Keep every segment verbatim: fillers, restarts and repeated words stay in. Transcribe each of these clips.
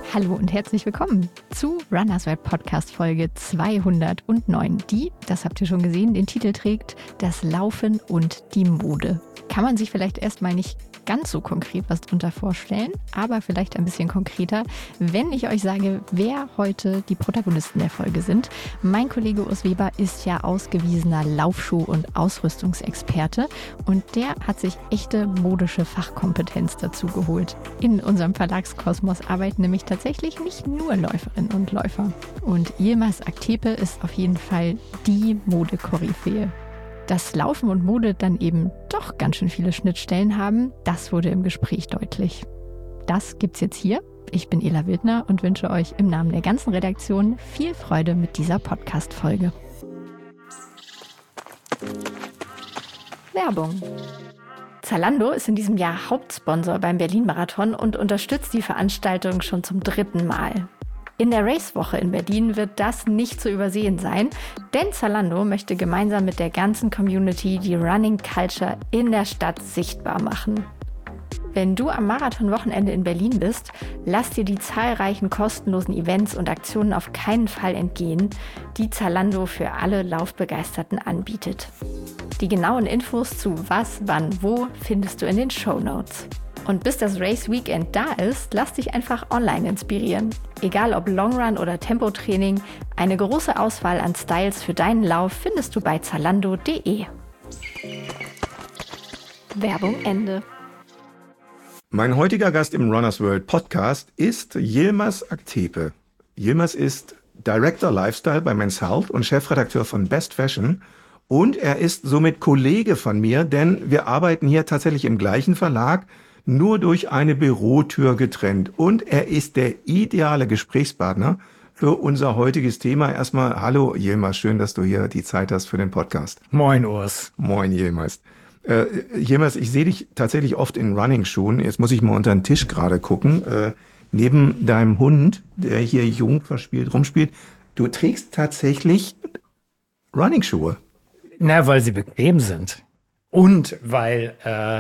Hallo und herzlich willkommen zu Runners World Podcast Folge zweihundertneun, die, das habt ihr schon gesehen, den Titel trägt Das Laufen und die Mode. Kann man sich vielleicht erstmal nicht ganz so konkret was drunter vorstellen, aber vielleicht ein bisschen konkreter, wenn ich euch sage, wer heute die Protagonisten der Folge sind. Mein Kollege Urs Weber ist ja ausgewiesener Laufschuh- und Ausrüstungsexperte und der hat sich echte modische Fachkompetenz dazu geholt. In unserem Verlagskosmos arbeiten nämlich tatsächlich nicht nur Läuferinnen und Läufer. Und Yilmaz Aktepe ist auf jeden Fall die Modekoryphäe. Dass Laufen und Mode dann eben doch ganz schön viele Schnittstellen haben, das wurde im Gespräch deutlich. Das gibt's jetzt hier. Ich bin Ela Wildner und wünsche euch im Namen der ganzen Redaktion viel Freude mit dieser Podcast-Folge. Werbung. Zalando ist in diesem Jahr Hauptsponsor beim Berlin-Marathon und unterstützt die Veranstaltung schon zum dritten Mal. In der Racewoche in Berlin wird das nicht zu übersehen sein, denn Zalando möchte gemeinsam mit der ganzen Community die Running Culture in der Stadt sichtbar machen. Wenn du am Marathon-Wochenende in Berlin bist, lass dir die zahlreichen kostenlosen Events und Aktionen auf keinen Fall entgehen, die Zalando für alle Laufbegeisterten anbietet. Die genauen Infos zu was, wann, wo findest du in den Shownotes. Und bis das Race Weekend da ist, lass dich einfach online inspirieren. Egal ob Longrun oder Tempotraining, eine große Auswahl an Styles für deinen Lauf findest du bei zalando punkt de. Werbung Ende. Mein heutiger Gast im Runners World Podcast ist Yilmaz Aktepe. Yilmaz ist Director Lifestyle bei Men's Health und Chefredakteur von Best Fashion. Und er ist somit Kollege von mir, denn wir arbeiten hier tatsächlich im gleichen Verlag, nur durch eine Bürotür getrennt. Und er ist der ideale Gesprächspartner für unser heutiges Thema. Erstmal, hallo Yilmaz, schön, dass du hier die Zeit hast für den Podcast. Moin Urs. Moin Yilmaz. Äh, Yilmaz, ich sehe dich tatsächlich oft in Running-Schuhen. Jetzt muss ich mal unter den Tisch gerade gucken. Äh, neben deinem Hund, der hier jung verspielt, rumspielt, du trägst tatsächlich Running-Schuhe. Na, weil sie bequem sind. Und weil äh,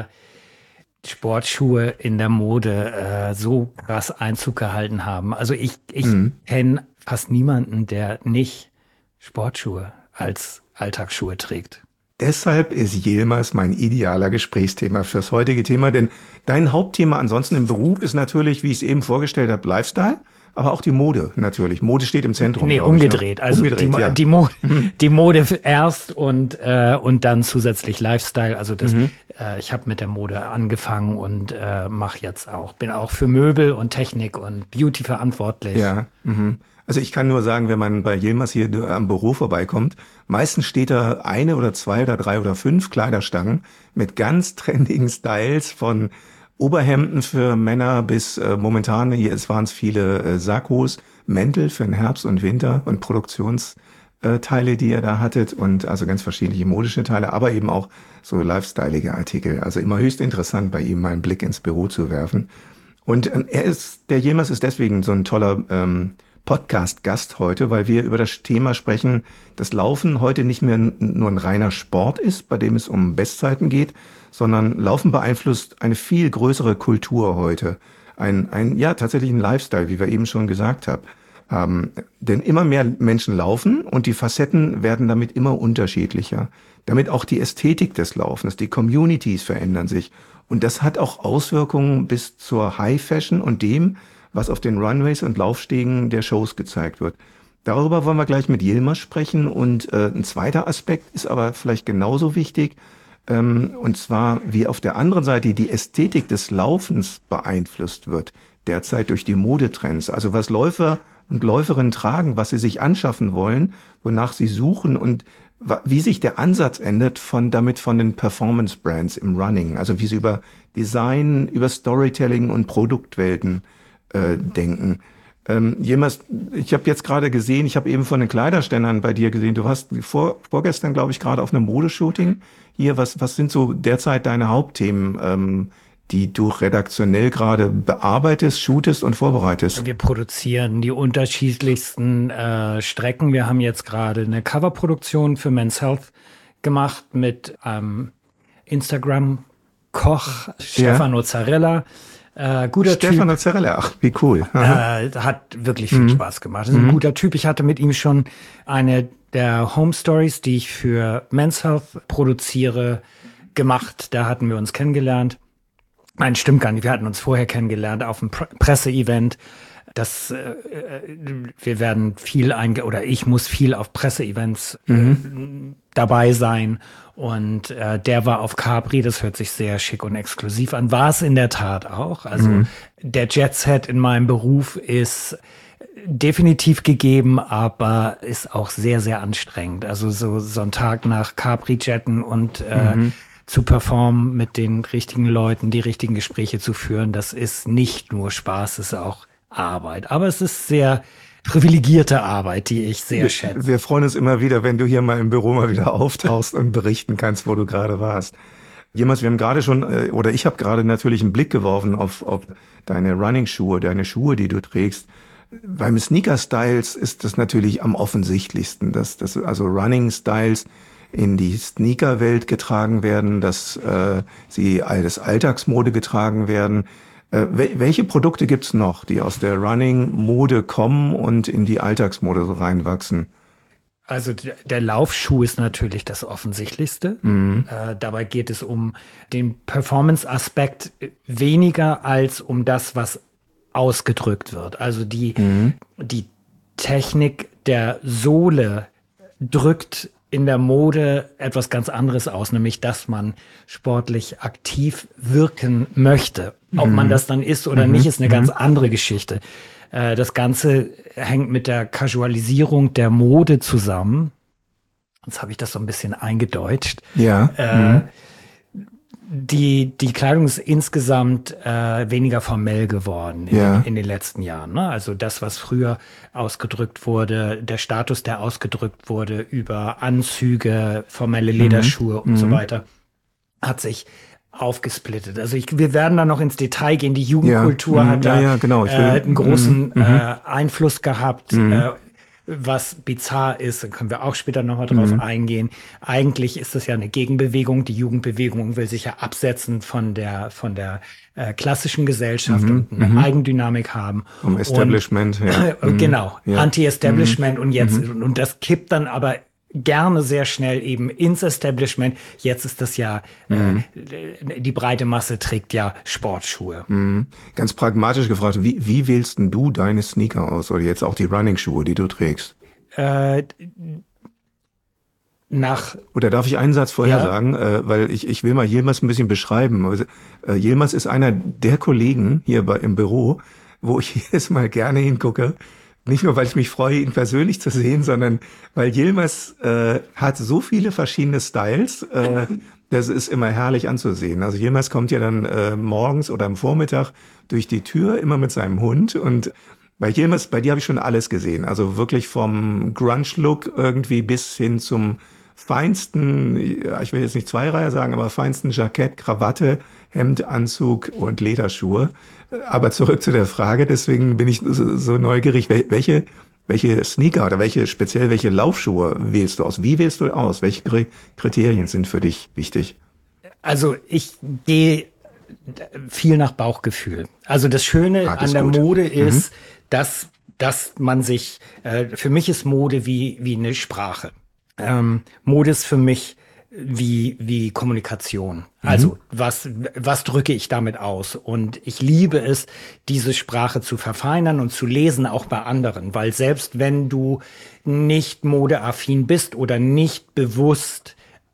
Sportschuhe in der Mode äh, so krass Einzug gehalten haben. Also ich, ich mhm. kenne fast niemanden, der nicht Sportschuhe als Alltagsschuhe trägt. Deshalb ist Yilmaz mein idealer Gesprächsthema fürs heutige Thema, denn dein Hauptthema ansonsten im Beruf ist natürlich, wie ich es eben vorgestellt habe, Lifestyle, aber auch die Mode natürlich. Mode steht im Zentrum. Nee, umgedreht. Ich, ne? Also umgedreht, die, ja. die, Mode, die Mode erst und äh, und dann zusätzlich Lifestyle. Also das, mhm. äh, ich habe mit der Mode angefangen und äh, mache jetzt auch, bin auch für Möbel und Technik und Beauty verantwortlich. Ja, mhm. Also ich kann nur sagen, wenn man bei Yilmaz hier am Büro vorbeikommt, meistens steht da eine oder zwei oder drei oder fünf Kleiderstangen mit ganz trendigen Styles von Oberhemden für Männer bis äh, momentan, hier waren es viele äh, Sakkos, Mäntel für den Herbst und Winter und Produktionsteile, äh, die ihr da hattet und also ganz verschiedene modische Teile, aber eben auch so lifestyleige Artikel. Also immer höchst interessant, bei ihm mal einen Blick ins Büro zu werfen. Und äh, er ist, der Yilmaz ist deswegen so ein toller ähm, Podcast-Gast heute, weil wir über das Thema sprechen, dass Laufen heute nicht mehr n- nur ein reiner Sport ist, bei dem es um Bestzeiten geht, sondern Laufen beeinflusst eine viel größere Kultur heute. Ein, ein ja, tatsächlich ein Lifestyle, wie wir eben schon gesagt haben. Ähm, denn immer mehr Menschen laufen und die Facetten werden damit immer unterschiedlicher. Damit auch die Ästhetik des Laufens, die Communities verändern sich. Und das hat auch Auswirkungen bis zur High Fashion und dem, was auf den Runways und Laufstegen der Shows gezeigt wird. Darüber wollen wir gleich mit Yilmaz sprechen. Und äh, ein zweiter Aspekt ist aber vielleicht genauso wichtig, ähm, und zwar wie auf der anderen Seite die Ästhetik des Laufens beeinflusst wird, derzeit durch die Modetrends. Also was Läufer und Läuferinnen tragen, was sie sich anschaffen wollen, wonach sie suchen und wie sich der Ansatz ändert von damit von den Performance Brands im Running. Also wie sie über Design, über Storytelling und Produktwelten äh, denken. Ähm, Yilmaz, ich habe jetzt gerade gesehen, ich habe eben von den Kleiderständern bei dir gesehen, du warst vor, vorgestern, glaube ich, gerade auf einem Modeshooting. Hier, was, was sind so derzeit deine Hauptthemen, ähm, die du redaktionell gerade bearbeitest, shootest und vorbereitest? Wir produzieren die unterschiedlichsten äh, Strecken. Wir haben jetzt gerade eine Coverproduktion für Men's Health gemacht mit einem Instagram-Koch, Stefano ja. Zarella. Äh, guter Stefano Typ. Zarella, ach, wie cool. Äh, hat wirklich viel Mhm. Spaß gemacht. Das ist ein Mhm. guter Typ. Ich hatte mit ihm schon eine der Home Stories, die ich für Men's Health produziere, gemacht. Da hatten wir uns kennengelernt. Nein, stimmt gar nicht. Wir hatten uns vorher kennengelernt auf einem Pre- Presseevent. Das, äh, wir werden viel einge oder ich muss viel auf Presseevents Mhm. äh, dabei sein. Und äh, der war auf Capri, das hört sich sehr schick und exklusiv an. War es in der Tat auch. Also Mhm. der Jet-Set in meinem Beruf ist definitiv gegeben, aber ist auch sehr, sehr anstrengend. Also so, so ein Tag nach Capri-Jetten und äh, Mhm. zu performen, mit den richtigen Leuten, die richtigen Gespräche zu führen, das ist nicht nur Spaß, es ist auch Arbeit. Aber es ist sehr privilegierte Arbeit, die ich sehr Wir, schätze. wir freuen uns immer wieder, wenn du hier mal im Büro mal wieder auftauchst und berichten kannst, wo du gerade warst. Jemals, wir haben gerade schon, äh, oder ich habe gerade natürlich einen Blick geworfen auf, auf deine Running-Schuhe, deine Schuhe, die du trägst. Beim Sneaker-Styles ist das natürlich am offensichtlichsten, dass, dass also Running-Styles in die Sneaker-Welt getragen werden, dass äh, sie als Alltagsmode getragen werden. Äh, wel- welche Produkte gibt's noch, die aus der Running-Mode kommen und in die Alltagsmode so reinwachsen? Also der, der Laufschuh ist natürlich das Offensichtlichste. Mhm. Äh, dabei geht es um den Performance-Aspekt weniger als um das, was ausgedrückt wird. Also die, Mhm. die Technik der Sohle drückt in der Mode etwas ganz anderes aus, nämlich dass man sportlich aktiv wirken möchte. Ob man das dann ist oder Mhm. nicht, ist eine ganz Mhm. andere Geschichte. Äh, Das Ganze hängt mit der Casualisierung der Mode zusammen. Jetzt habe ich das so ein bisschen eingedeutscht. Ja. Äh, Mhm. Die, die Kleidung ist insgesamt äh, weniger formell geworden in, Ja. den, in den letzten Jahren. Ne? Also das, was früher ausgedrückt wurde, der Status, der ausgedrückt wurde über Anzüge, formelle Lederschuhe und so weiter, hat sich aufgesplittet. Also ich, wir werden da noch ins Detail gehen. Die Jugendkultur Ja, hat ja, da ja, genau. Ich will- äh, einen großen Mhm. äh, Einfluss gehabt. Äh, was bizarr ist, dann können wir auch später nochmal drauf eingehen. Eigentlich ist das ja eine Gegenbewegung. Die Jugendbewegung will sich ja absetzen von der, von der äh, klassischen Gesellschaft und eine Eigendynamik haben. Vom Establishment her. Und, Mhm. genau, Ja. Anti-Establishment und jetzt, und das kippt dann aber gerne sehr schnell eben ins Establishment. Jetzt ist das ja, äh, die breite Masse trägt ja Sportschuhe. Mhm. Ganz pragmatisch gefragt, wie, wie wählst denn du deine Sneaker aus oder jetzt auch die Running-Schuhe, die du trägst? Äh, nach Oder darf ich einen Satz vorher Ja. sagen, äh, weil ich, ich will mal Yilmaz ein bisschen beschreiben. Also, äh, Yilmaz ist einer der Kollegen hier bei, im Büro, wo ich jedes Mal gerne hingucke. Nicht nur, weil ich mich freue, ihn persönlich zu sehen, sondern weil Yilmaz äh, hat so viele verschiedene Styles, äh, das ist immer herrlich anzusehen. Also Yilmaz kommt ja dann äh, morgens oder am Vormittag durch die Tür, immer mit seinem Hund. Und bei Yilmaz, bei dir habe ich schon alles gesehen. Also wirklich vom Grunge-Look irgendwie bis hin zum feinsten, ja, ich will jetzt nicht Zweireiher sagen, aber feinsten Jackett, Krawatte, Hemd, Anzug und Lederschuhe. Aber zurück zu der Frage, deswegen bin ich so, so neugierig, wel- welche, welche Sneaker oder welche, speziell welche Laufschuhe wählst du aus? Wie wählst du aus? Welche Kri- Kriterien sind für dich wichtig? Also ich gehe viel nach Bauchgefühl. Also das Schöne Ah, das an ist der gut. Mode ist, dass, dass man sich, äh, für mich ist Mode wie, wie eine Sprache. Ähm, Mode ist für mich wie, wie Kommunikation. Also was, was drücke ich damit aus? Und ich liebe es, diese Sprache zu verfeinern und zu lesen, auch bei anderen. Weil selbst wenn du nicht modeaffin bist oder nicht bewusst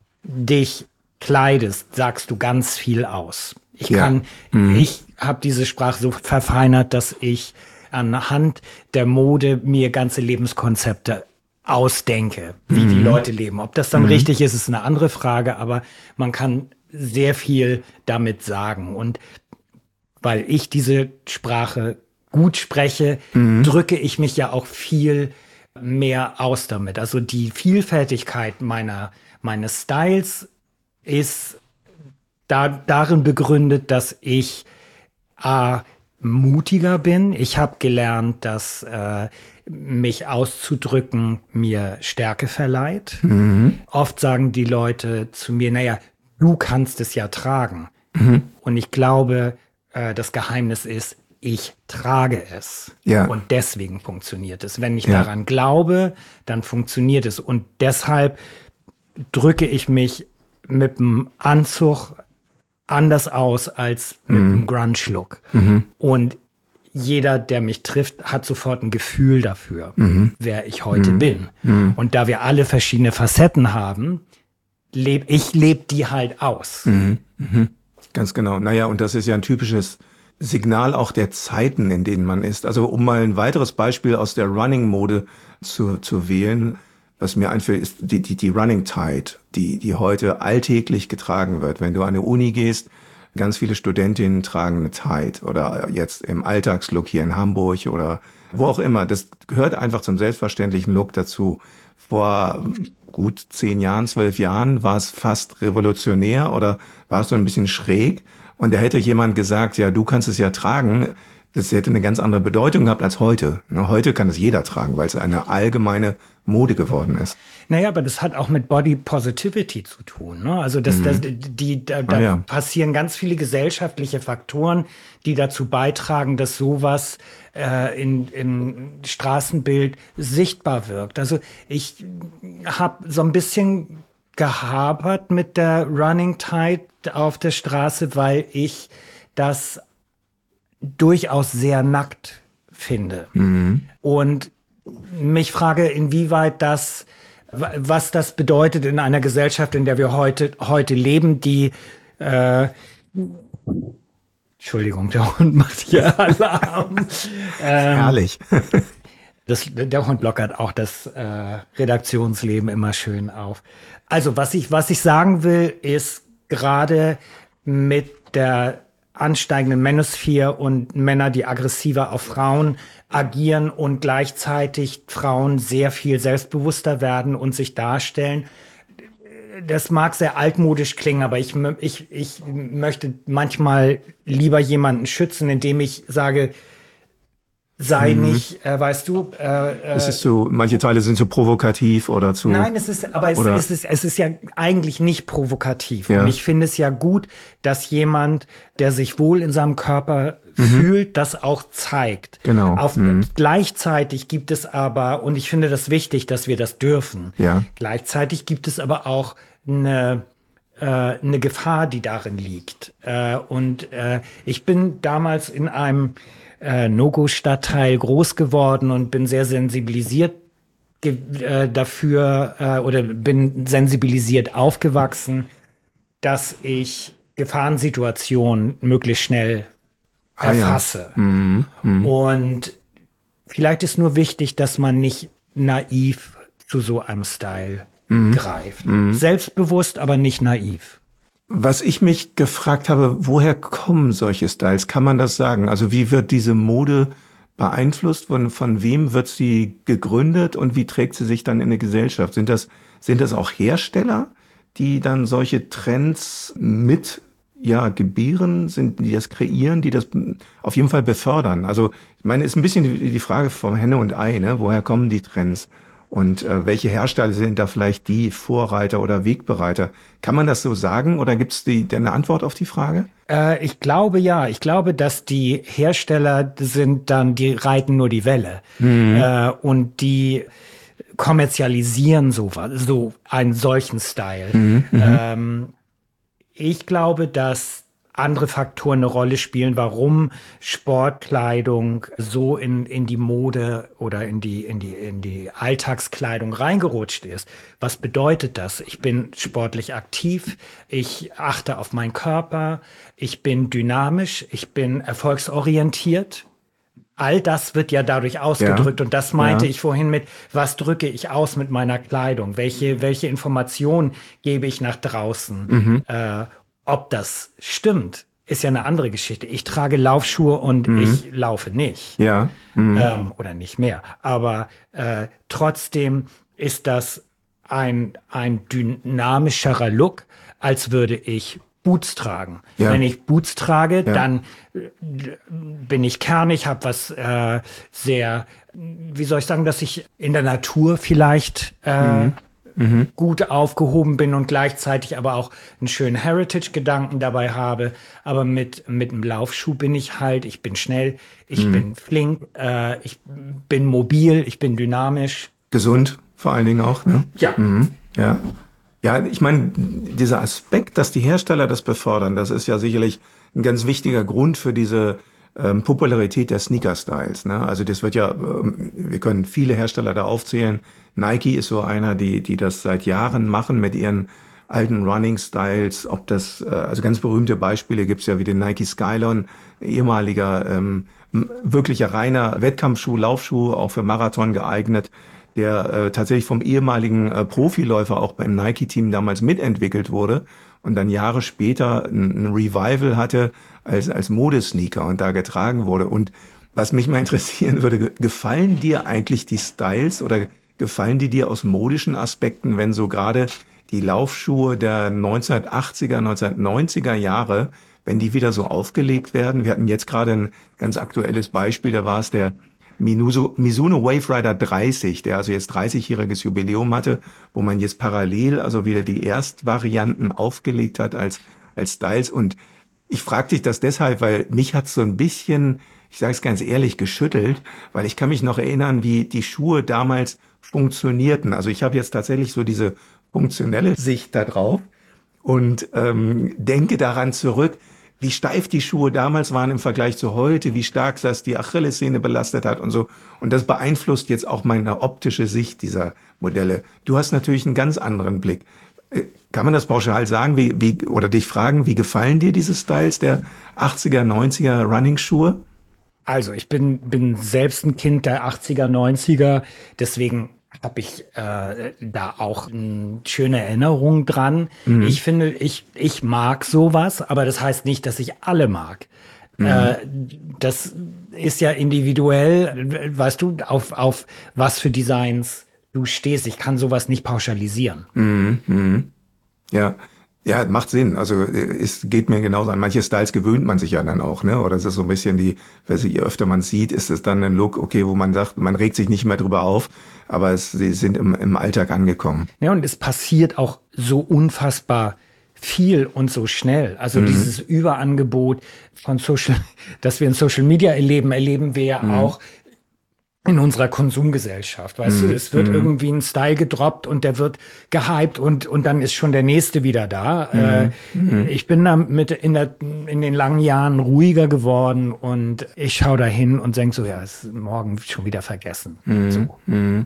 dich kleidest, sagst du ganz viel aus. Ich Ja. kann, ich habe diese Sprache so verfeinert, dass ich anhand der Mode mir ganze Lebenskonzepte ausdenke, wie die Leute leben. Ob das dann richtig ist, ist eine andere Frage, aber man kann sehr viel damit sagen. Und weil ich diese Sprache gut spreche, drücke ich mich ja auch viel mehr aus damit. Also die Vielfältigkeit meiner, meines Styles ist da, darin begründet, dass ich A, mutiger bin. Ich habe gelernt, dass äh, mich auszudrücken mir Stärke verleiht. Oft sagen die Leute zu mir, naja, du kannst es ja tragen. Und ich glaube, äh, das Geheimnis ist, ich trage es. Ja. Und deswegen funktioniert es. Wenn ich Ja. daran glaube, dann funktioniert es. Und deshalb drücke ich mich mit dem Anzug anders aus als mit Mhm. dem Grunge-Look. Mhm. Und jeder, der mich trifft, hat sofort ein Gefühl dafür, Mhm. wer ich heute Mhm. bin. Mhm. Und da wir alle verschiedene Facetten haben, leb ich lebe die halt aus. Mhm. Mhm. Ganz genau. Naja, und das ist ja ein typisches Signal auch der Zeiten, in denen man ist. Also um mal ein weiteres Beispiel aus der Running-Mode zu, zu wählen, was mir einfällt, ist die, die, die Running Tide, die, die heute alltäglich getragen wird. Wenn du an eine Uni gehst, ganz viele Studentinnen tragen eine Tide oder jetzt im Alltagslook hier in Hamburg oder wo auch immer. Das gehört einfach zum selbstverständlichen Look dazu. Vor gut zehn Jahren, zwölf Jahren war es fast revolutionär oder war es so ein bisschen schräg. Und da hätte jemand gesagt, ja, du kannst es ja tragen. Das hätte eine ganz andere Bedeutung gehabt als heute. Heute kann es jeder tragen, weil es eine allgemeine Mode geworden ist. Naja, aber das hat auch mit Body Positivity zu tun. Ne? Also das, Mhm. das, die, da, da Ah, ja. passieren ganz viele gesellschaftliche Faktoren, die dazu beitragen, dass sowas äh, in, im Straßenbild sichtbar wirkt. Also ich habe so ein bisschen gehapert mit der Running Tide auf der Straße, weil ich das durchaus sehr nackt finde. Mhm. Und mich frage, inwieweit das, was das bedeutet in einer Gesellschaft, in der wir heute, heute leben, die, äh, Entschuldigung, der Hund macht hier Alarm. ähm, Herrlich. Das, der Hund lockert auch das äh, Redaktionsleben immer schön auf. Also was ich, was ich sagen will, ist gerade mit der ansteigenden Manosphere und Männer, die aggressiver auf Frauen agieren und gleichzeitig Frauen sehr viel selbstbewusster werden und sich darstellen. Das mag sehr altmodisch klingen, aber ich, ich, ich möchte manchmal lieber jemanden schützen, indem ich sage, sei Mhm. nicht, äh, weißt du, äh, äh, Es ist so, manche Teile sind so provokativ oder zu. nein, es ist, aber es, Oder- es, ist, es ist ja eigentlich nicht provokativ. Ja. Und ich finde es ja gut, dass jemand, der sich wohl in seinem Körper fühlt, das auch zeigt. Genau. Auf, Mhm. Gleichzeitig gibt es aber, und ich finde das wichtig, dass wir das dürfen, Ja. gleichzeitig gibt es aber auch eine, äh, eine Gefahr, die darin liegt. Äh, und äh, ich bin damals in einem äh, No-Go-Stadtteil groß geworden und bin sehr sensibilisiert ge äh, dafür äh, oder bin sensibilisiert aufgewachsen, dass ich Gefahrensituationen möglichst schnell Ah, ja. erfasse. Mhm. Mhm. Und vielleicht ist nur wichtig, dass man nicht naiv zu so einem Style greift. Selbstbewusst, aber nicht naiv. Was ich mich gefragt habe, woher kommen solche Styles? Kann man das sagen? Also wie wird diese Mode beeinflusst? Von, von wem wird sie gegründet und wie trägt sie sich dann in der Gesellschaft? Sind das, sind das auch Hersteller, die dann solche Trends mit ja, gebären, sind, die das kreieren, die das auf jeden Fall befördern? Also ich meine, ist ein bisschen die, die Frage vom Henne und Ei, ne? Woher kommen die Trends? Und äh, welche Hersteller sind da vielleicht die Vorreiter oder Wegbereiter? Kann man das so sagen oder gibt es die, eine Antwort auf die Frage? Äh, ich glaube ja. Ich glaube, dass die Hersteller sind dann, die reiten nur die Welle. Äh, und die kommerzialisieren sowas, so einen solchen Style. Mhm, Ähm, ich glaube, dass andere Faktoren eine Rolle spielen, warum Sportkleidung so in, in die Mode oder in die, in die, in die Alltagskleidung reingerutscht ist. Was bedeutet das? Ich bin sportlich aktiv, ich achte auf meinen Körper, ich bin dynamisch, ich bin erfolgsorientiert. All das wird ja dadurch ausgedrückt Ja. und das meinte Ja. ich vorhin mit, was drücke ich aus mit meiner Kleidung? Welche, welche Informationen gebe ich nach draußen? Mhm. Äh, ob das stimmt, ist ja eine andere Geschichte. Ich trage Laufschuhe und ich laufe nicht. Ja. Mhm. Ähm, oder nicht mehr. Aber äh, trotzdem ist das ein, ein dynamischerer Look, als würde ich Boots tragen. Ja. Wenn ich Boots trage, Ja. dann äh, bin ich kernig, habe was äh, sehr, wie soll ich sagen, dass ich in der Natur vielleicht äh, mhm. gut aufgehoben bin und gleichzeitig aber auch einen schönen Heritage-Gedanken dabei habe. Aber mit, mit einem Laufschuh bin ich halt, ich bin schnell, ich mhm. bin flink, äh, ich bin mobil, ich bin dynamisch. Gesund vor allen Dingen auch, ne? Ja. Mhm. Ja. Ja, ich meine, dieser Aspekt, dass die Hersteller das befördern, das ist ja sicherlich ein ganz wichtiger Grund für diese ähm, Popularität der Sneaker-Styles. Ne? Also das wird ja, ähm, wir können viele Hersteller da aufzählen. Nike ist so einer, die die das seit Jahren machen mit ihren alten Running-Styles. Ob das, äh, also ganz berühmte Beispiele gibt's ja wie den Nike Skylon, ehemaliger ähm, wirklicher reiner Wettkampfschuh, Laufschuh, auch für Marathon geeignet, der äh, tatsächlich vom ehemaligen äh, Profiläufer auch beim Nike-Team damals mitentwickelt wurde und dann Jahre später ein, ein Revival hatte als als Modesneaker und da getragen wurde. Und was mich mal interessieren würde, gefallen dir eigentlich die Styles oder gefallen die dir aus modischen Aspekten, wenn so gerade die Laufschuhe der neunzehnhundertachtziger, neunzehnhundertneunziger Jahre, wenn die wieder so aufgelegt werden? Wir hatten jetzt gerade ein ganz aktuelles Beispiel, da war es der Mizuno, Mizuno Wave Rider dreißig, der also jetzt dreißigjähriges Jubiläum hatte, wo man jetzt parallel also wieder die Erstvarianten aufgelegt hat als als Styles. Und ich frage dich das deshalb, weil mich hat's so ein bisschen, ich sage es ganz ehrlich, geschüttelt, weil ich kann mich noch erinnern, wie die Schuhe damals funktionierten. Also ich habe jetzt tatsächlich so diese funktionelle Sicht da drauf und ähm, denke daran zurück, wie steif die Schuhe damals waren im Vergleich zu heute, wie stark das die Achillessehne belastet hat und so. Und das beeinflusst jetzt auch meine optische Sicht dieser Modelle. Du hast natürlich einen ganz anderen Blick. Kann man das pauschal sagen, wie, wie, oder dich fragen, wie gefallen dir diese Styles der achtziger, neunziger Running-Schuhe? Also ich bin, bin selbst ein Kind der achtziger, neunziger, deswegen habe ich äh, da auch eine schöne Erinnerung dran. Mhm. Ich finde, ich, ich mag sowas, aber das heißt nicht, dass ich alle mag. Mhm. Äh, das ist ja individuell, weißt du, auf, auf was für Designs du stehst. Ich kann sowas nicht pauschalisieren. Mhm. Mhm. Ja. Ja, macht Sinn. Also es geht mir genauso. An manche Styles gewöhnt man sich ja dann auch, ne? Oder es ist so ein bisschen die, weiß ich, je öfter man sieht, ist es dann ein Look, okay, wo man sagt, man regt sich nicht mehr drüber auf, aber es, sie sind im, im Alltag angekommen. Ja, und es passiert auch so unfassbar viel und so schnell. Also mhm. dieses Überangebot von Social, das wir in Social Media erleben, erleben wir ja mhm. auch in unserer Konsumgesellschaft, weißt mm, du, es wird mm. irgendwie ein Style gedroppt und der wird gehypt und und dann ist schon der nächste wieder da. Mm, äh, mm. Ich bin da mit in der in den langen Jahren ruhiger geworden und ich schaue da hin und denke so, ja, ist morgen schon wieder vergessen. Mm, so. mm.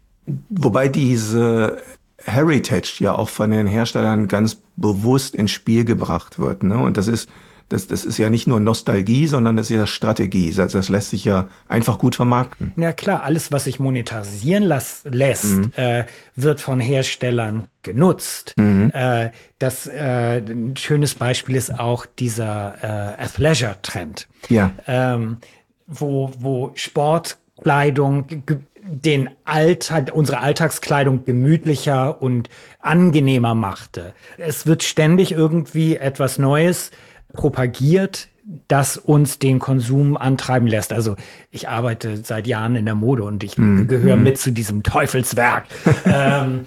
Wobei diese Heritage ja auch von den Herstellern ganz bewusst ins Spiel gebracht wird, ne? Und das ist Das, das ist ja nicht nur Nostalgie, sondern das ist ja Strategie. Das, das lässt sich ja einfach gut vermarkten. Ja klar, alles, was sich monetarisieren las, lässt, mhm. äh, wird von Herstellern genutzt. Mhm. Äh, das äh, ein schönes Beispiel ist auch dieser äh, Athleisure-Trend, ja. ähm, wo, wo Sportkleidung den Alltag, unsere Alltagskleidung gemütlicher und angenehmer machte. Es wird ständig irgendwie etwas Neues propagiert, das uns den Konsum antreiben lässt. Also ich arbeite seit Jahren in der Mode und ich mm, gehöre mm. mit zu diesem Teufelswerk. ähm,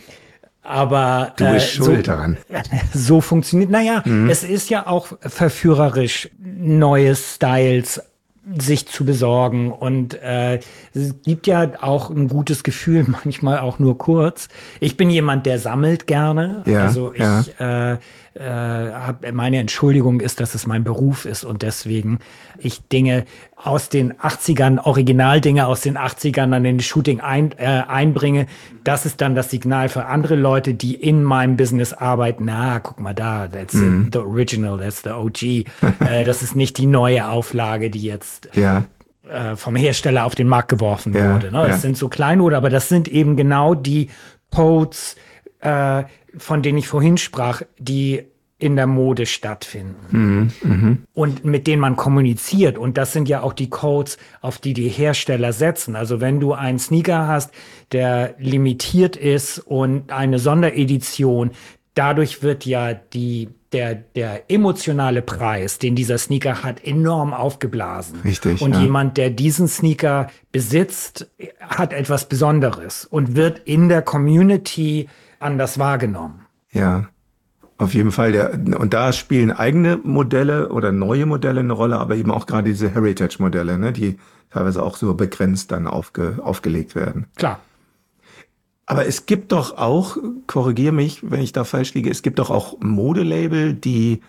aber du bist äh, schuld so, daran. So funktioniert. Naja, mm. es ist ja auch verführerisch, neue Styles sich zu besorgen und äh, es gibt ja auch ein gutes Gefühl, manchmal auch nur kurz. Ich bin jemand, der sammelt gerne. Ja, also ich ja. äh, äh, hab, meine Entschuldigung ist, dass es mein Beruf ist und deswegen ich Dinge aus den achtzigern, Originaldinge aus den achtzigern an den Shooting ein, äh, einbringe. Das ist dann das Signal für andere Leute, die in meinem Business arbeiten. Na, guck mal da, that's mm. the original, that's the O G. äh, das ist nicht die neue Auflage, die jetzt ja. äh, vom Hersteller auf den Markt geworfen ja, wurde. Ne? Das ja. sind so Kleinode, aber das sind eben genau die Codes, äh, von denen ich vorhin sprach, die in der Mode stattfinden mhm, mh. und mit denen man kommuniziert. Und das sind ja auch die Codes, auf die die Hersteller setzen. Also wenn du einen Sneaker hast, der limitiert ist und eine Sonderedition, dadurch wird ja die der der emotionale Preis, den dieser Sneaker hat, enorm aufgeblasen. Richtig. Und ja. jemand, der diesen Sneaker besitzt, hat etwas Besonderes und wird in der Community anders wahrgenommen. Ja, auf jeden Fall. Der, und da spielen eigene Modelle oder neue Modelle eine Rolle, aber eben auch gerade diese Heritage-Modelle, ne, die teilweise auch so begrenzt dann aufge, aufgelegt werden. Klar. Aber es gibt doch auch, korrigiere mich, wenn ich da falsch liege, es gibt doch auch Modelabel, die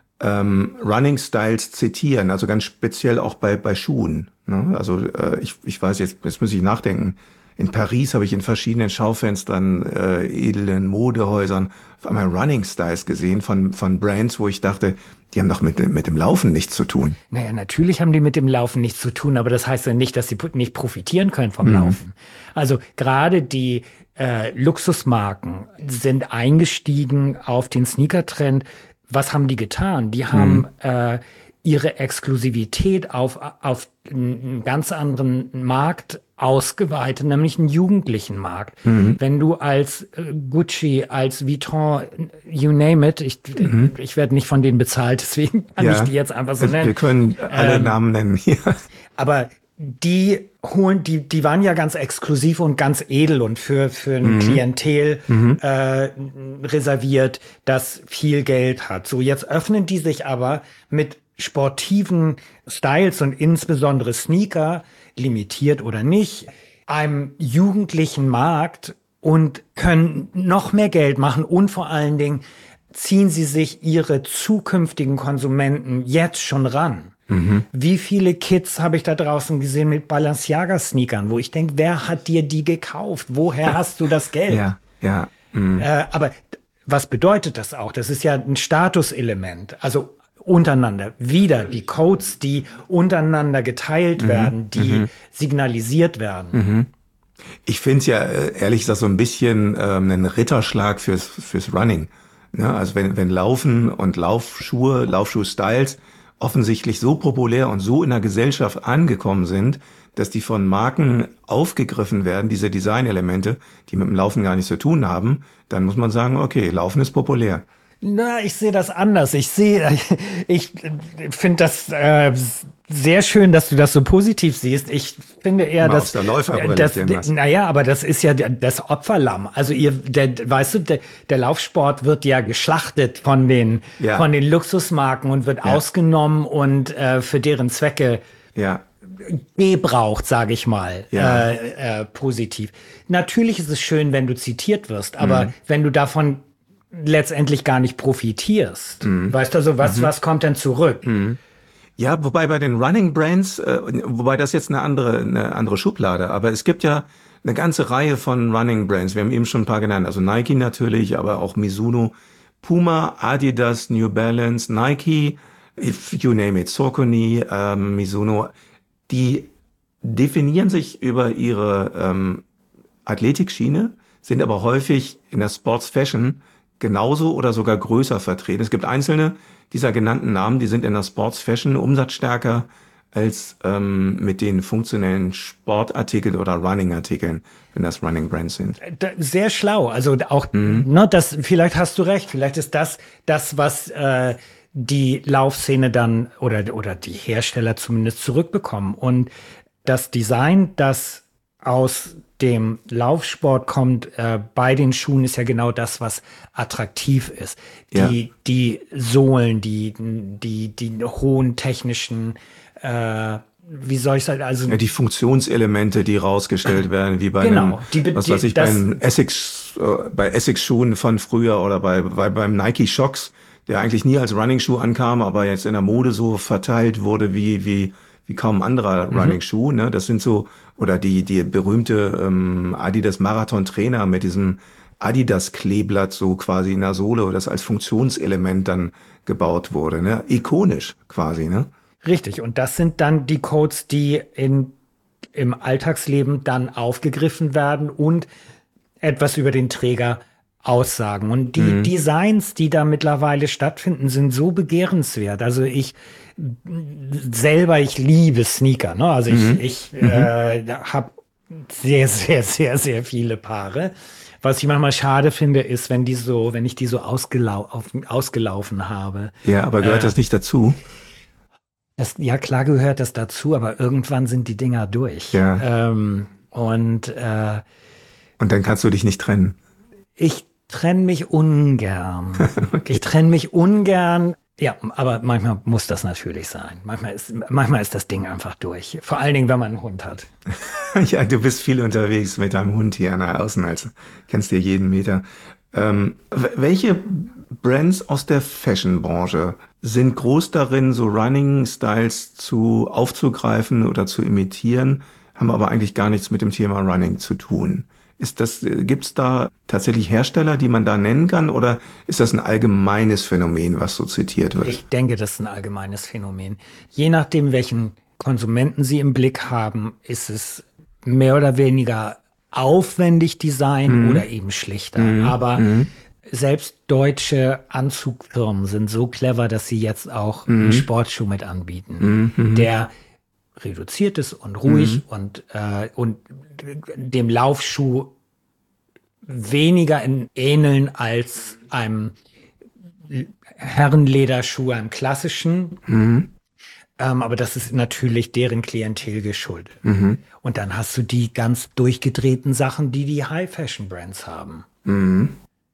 ähm, Running Styles zitieren, also ganz speziell auch bei bei Schuhen. Ne? Also äh, ich ich weiß jetzt, jetzt muss ich nachdenken. In Paris habe ich in verschiedenen Schaufenstern, äh, edlen Modehäusern auf einmal Running Styles gesehen von von Brands, wo ich dachte, die haben doch mit dem, mit dem Laufen nichts zu tun. Naja, natürlich haben die mit dem Laufen nichts zu tun, aber das heißt ja nicht, dass sie nicht profitieren können vom mhm. Laufen. Also gerade die äh, Luxusmarken sind eingestiegen auf den Sneaker-Trend. Was haben die getan? Die haben mhm. äh, ihre Exklusivität auf, auf einen ganz anderen Markt ausgeweitet, nämlich einen jugendlichen Markt. Mhm. Wenn du als Gucci, als Vuitton, you name it, ich, mhm. ich werde nicht von denen bezahlt, deswegen kann ja. ich die jetzt einfach so nennen. Wir können alle ähm, Namen nennen hier. Aber die holen, die, die waren ja ganz exklusiv und ganz edel und für, für ein mhm. Klientel mhm. äh, reserviert, das viel Geld hat. So, jetzt öffnen die sich aber mit sportiven Styles und insbesondere Sneaker, limitiert oder nicht, einem jugendlichen Markt und können noch mehr Geld machen und vor allen Dingen ziehen sie sich ihre zukünftigen Konsumenten jetzt schon ran. Mhm. Wie viele Kids habe ich da draußen gesehen mit Balenciaga-Sneakern, wo ich denke, wer hat dir die gekauft? Woher hast du das Geld? Ja, ja. Mhm. Äh, aber was bedeutet das auch? Das ist ja ein Statuselement. Also untereinander. Wieder die Codes, die untereinander geteilt mhm. werden, die mhm. signalisiert werden. Mhm. Ich finde es ja, ehrlich gesagt, so ein bisschen ähm, ein Ritterschlag fürs, fürs Running. Ne? Also wenn, wenn Laufen und Laufschuhe, Laufschuh-Styles offensichtlich so populär und so in der Gesellschaft angekommen sind, dass die von Marken aufgegriffen werden, diese Designelemente, die mit dem Laufen gar nichts zu tun haben, dann muss man sagen, okay, Laufen ist populär. Na, ich sehe das anders. Ich sehe, ich finde das äh, sehr schön, dass du das so positiv siehst. Ich finde eher, dass das, naja, aber das ist ja das Opferlamm. Also ihr, der, weißt du, der, der Laufsport wird ja geschlachtet von den ja. von den Luxusmarken und wird ja. ausgenommen und äh, für deren Zwecke ja. gebraucht, sage ich mal, ja. äh, äh, positiv. Natürlich ist es schön, wenn du zitiert wirst, aber mhm. wenn du davon letztendlich gar nicht profitierst. Mhm. Weißt du, also was, mhm. was kommt denn zurück? Mhm. Ja, wobei bei den Running Brands, äh, wobei das jetzt eine andere, eine andere Schublade, aber es gibt ja eine ganze Reihe von Running Brands. Wir haben eben schon ein paar genannt, also Nike natürlich, aber auch Mizuno, Puma, Adidas, New Balance, Nike, if you name it, Saucony, ähm, Mizuno, die definieren sich über ihre ähm, Athletikschiene, sind aber häufig in der Sports Fashion genauso oder sogar größer vertreten. Es gibt einzelne dieser genannten Namen, die sind in der Sports Fashion umsatzstärker als ähm, mit den funktionellen Sportartikeln oder Running-Artikeln, wenn das Running Brands sind. Sehr schlau. Also auch, mhm. ne, das, vielleicht hast du recht. Vielleicht ist das das, was äh, die Laufszene dann oder oder die Hersteller zumindest zurückbekommen. Und das Design, das aus dem Laufsport kommt, äh, bei den Schuhen ist ja genau das, was attraktiv ist. Die, ja. die Sohlen, die, die, die hohen technischen, äh, wie soll ich sagen, also. Ja, die Funktionselemente, die rausgestellt werden, wie bei genau, einem, die, was weiß ich, das, bei Essex, äh, bei Essex-Schuhen von früher oder bei, bei, beim Nike Shox, der eigentlich nie als Running-Schuh ankam, aber jetzt in der Mode so verteilt wurde wie, wie, wie kaum ein anderer mhm. Running-Schuh, ne? Das sind so, oder die, die berühmte ähm, Adidas Marathon-Trainer mit diesem Adidas-Kleeblatt so quasi in der Sohle, das als Funktionselement dann gebaut wurde, ne? Ikonisch quasi, ne? Richtig. Und das sind dann die Codes, die in, im Alltagsleben dann aufgegriffen werden und etwas über den Träger aussagen. Und die mhm. Designs, die da mittlerweile stattfinden, sind so begehrenswert. Also ich selber, ich liebe Sneaker. Ne? Also ich, mhm. ich äh, habe sehr, sehr, sehr, sehr viele Paare. Was ich manchmal schade finde, ist, wenn die so, wenn ich die so ausgelau auf, ausgelaufen habe. Ja, aber gehört äh, das nicht dazu? Das, ja, klar gehört das dazu, aber irgendwann sind die Dinger durch. Ja. Ähm, und äh, und dann kannst du dich nicht trennen. Ich trenne mich ungern. Okay. Ich trenne mich ungern. Ja, aber manchmal muss das natürlich sein. Manchmal ist, manchmal ist das Ding einfach durch. Vor allen Dingen, wenn man einen Hund hat. Ja, du bist viel unterwegs mit deinem Hund hier nach außen, also kennst dir jeden Meter. Ähm, welche Brands aus der Fashion-Branche sind groß darin, so Running-Styles zu aufzugreifen oder zu imitieren, haben aber eigentlich gar nichts mit dem Thema Running zu tun? Ist das, gibt's da tatsächlich Hersteller, die man da nennen kann, oder ist das ein allgemeines Phänomen, was so zitiert wird? Ich denke, das ist ein allgemeines Phänomen. Je nachdem, welchen Konsumenten Sie im Blick haben, ist es mehr oder weniger aufwendig Design mhm. oder eben schlichter. Mhm. Aber mhm. selbst deutsche Anzugfirmen sind so clever, dass sie jetzt auch mhm. einen Sportschuh mit anbieten, mhm. der reduziert ist und ruhig mhm. und, äh, und dem Laufschuh weniger in ähneln als einem Herrenlederschuh, einem klassischen. Mhm. Ähm, aber das ist natürlich deren Klientel geschuldet. Mhm. Und dann hast du die ganz durchgedrehten Sachen, die die High-Fashion-Brands haben. Mhm.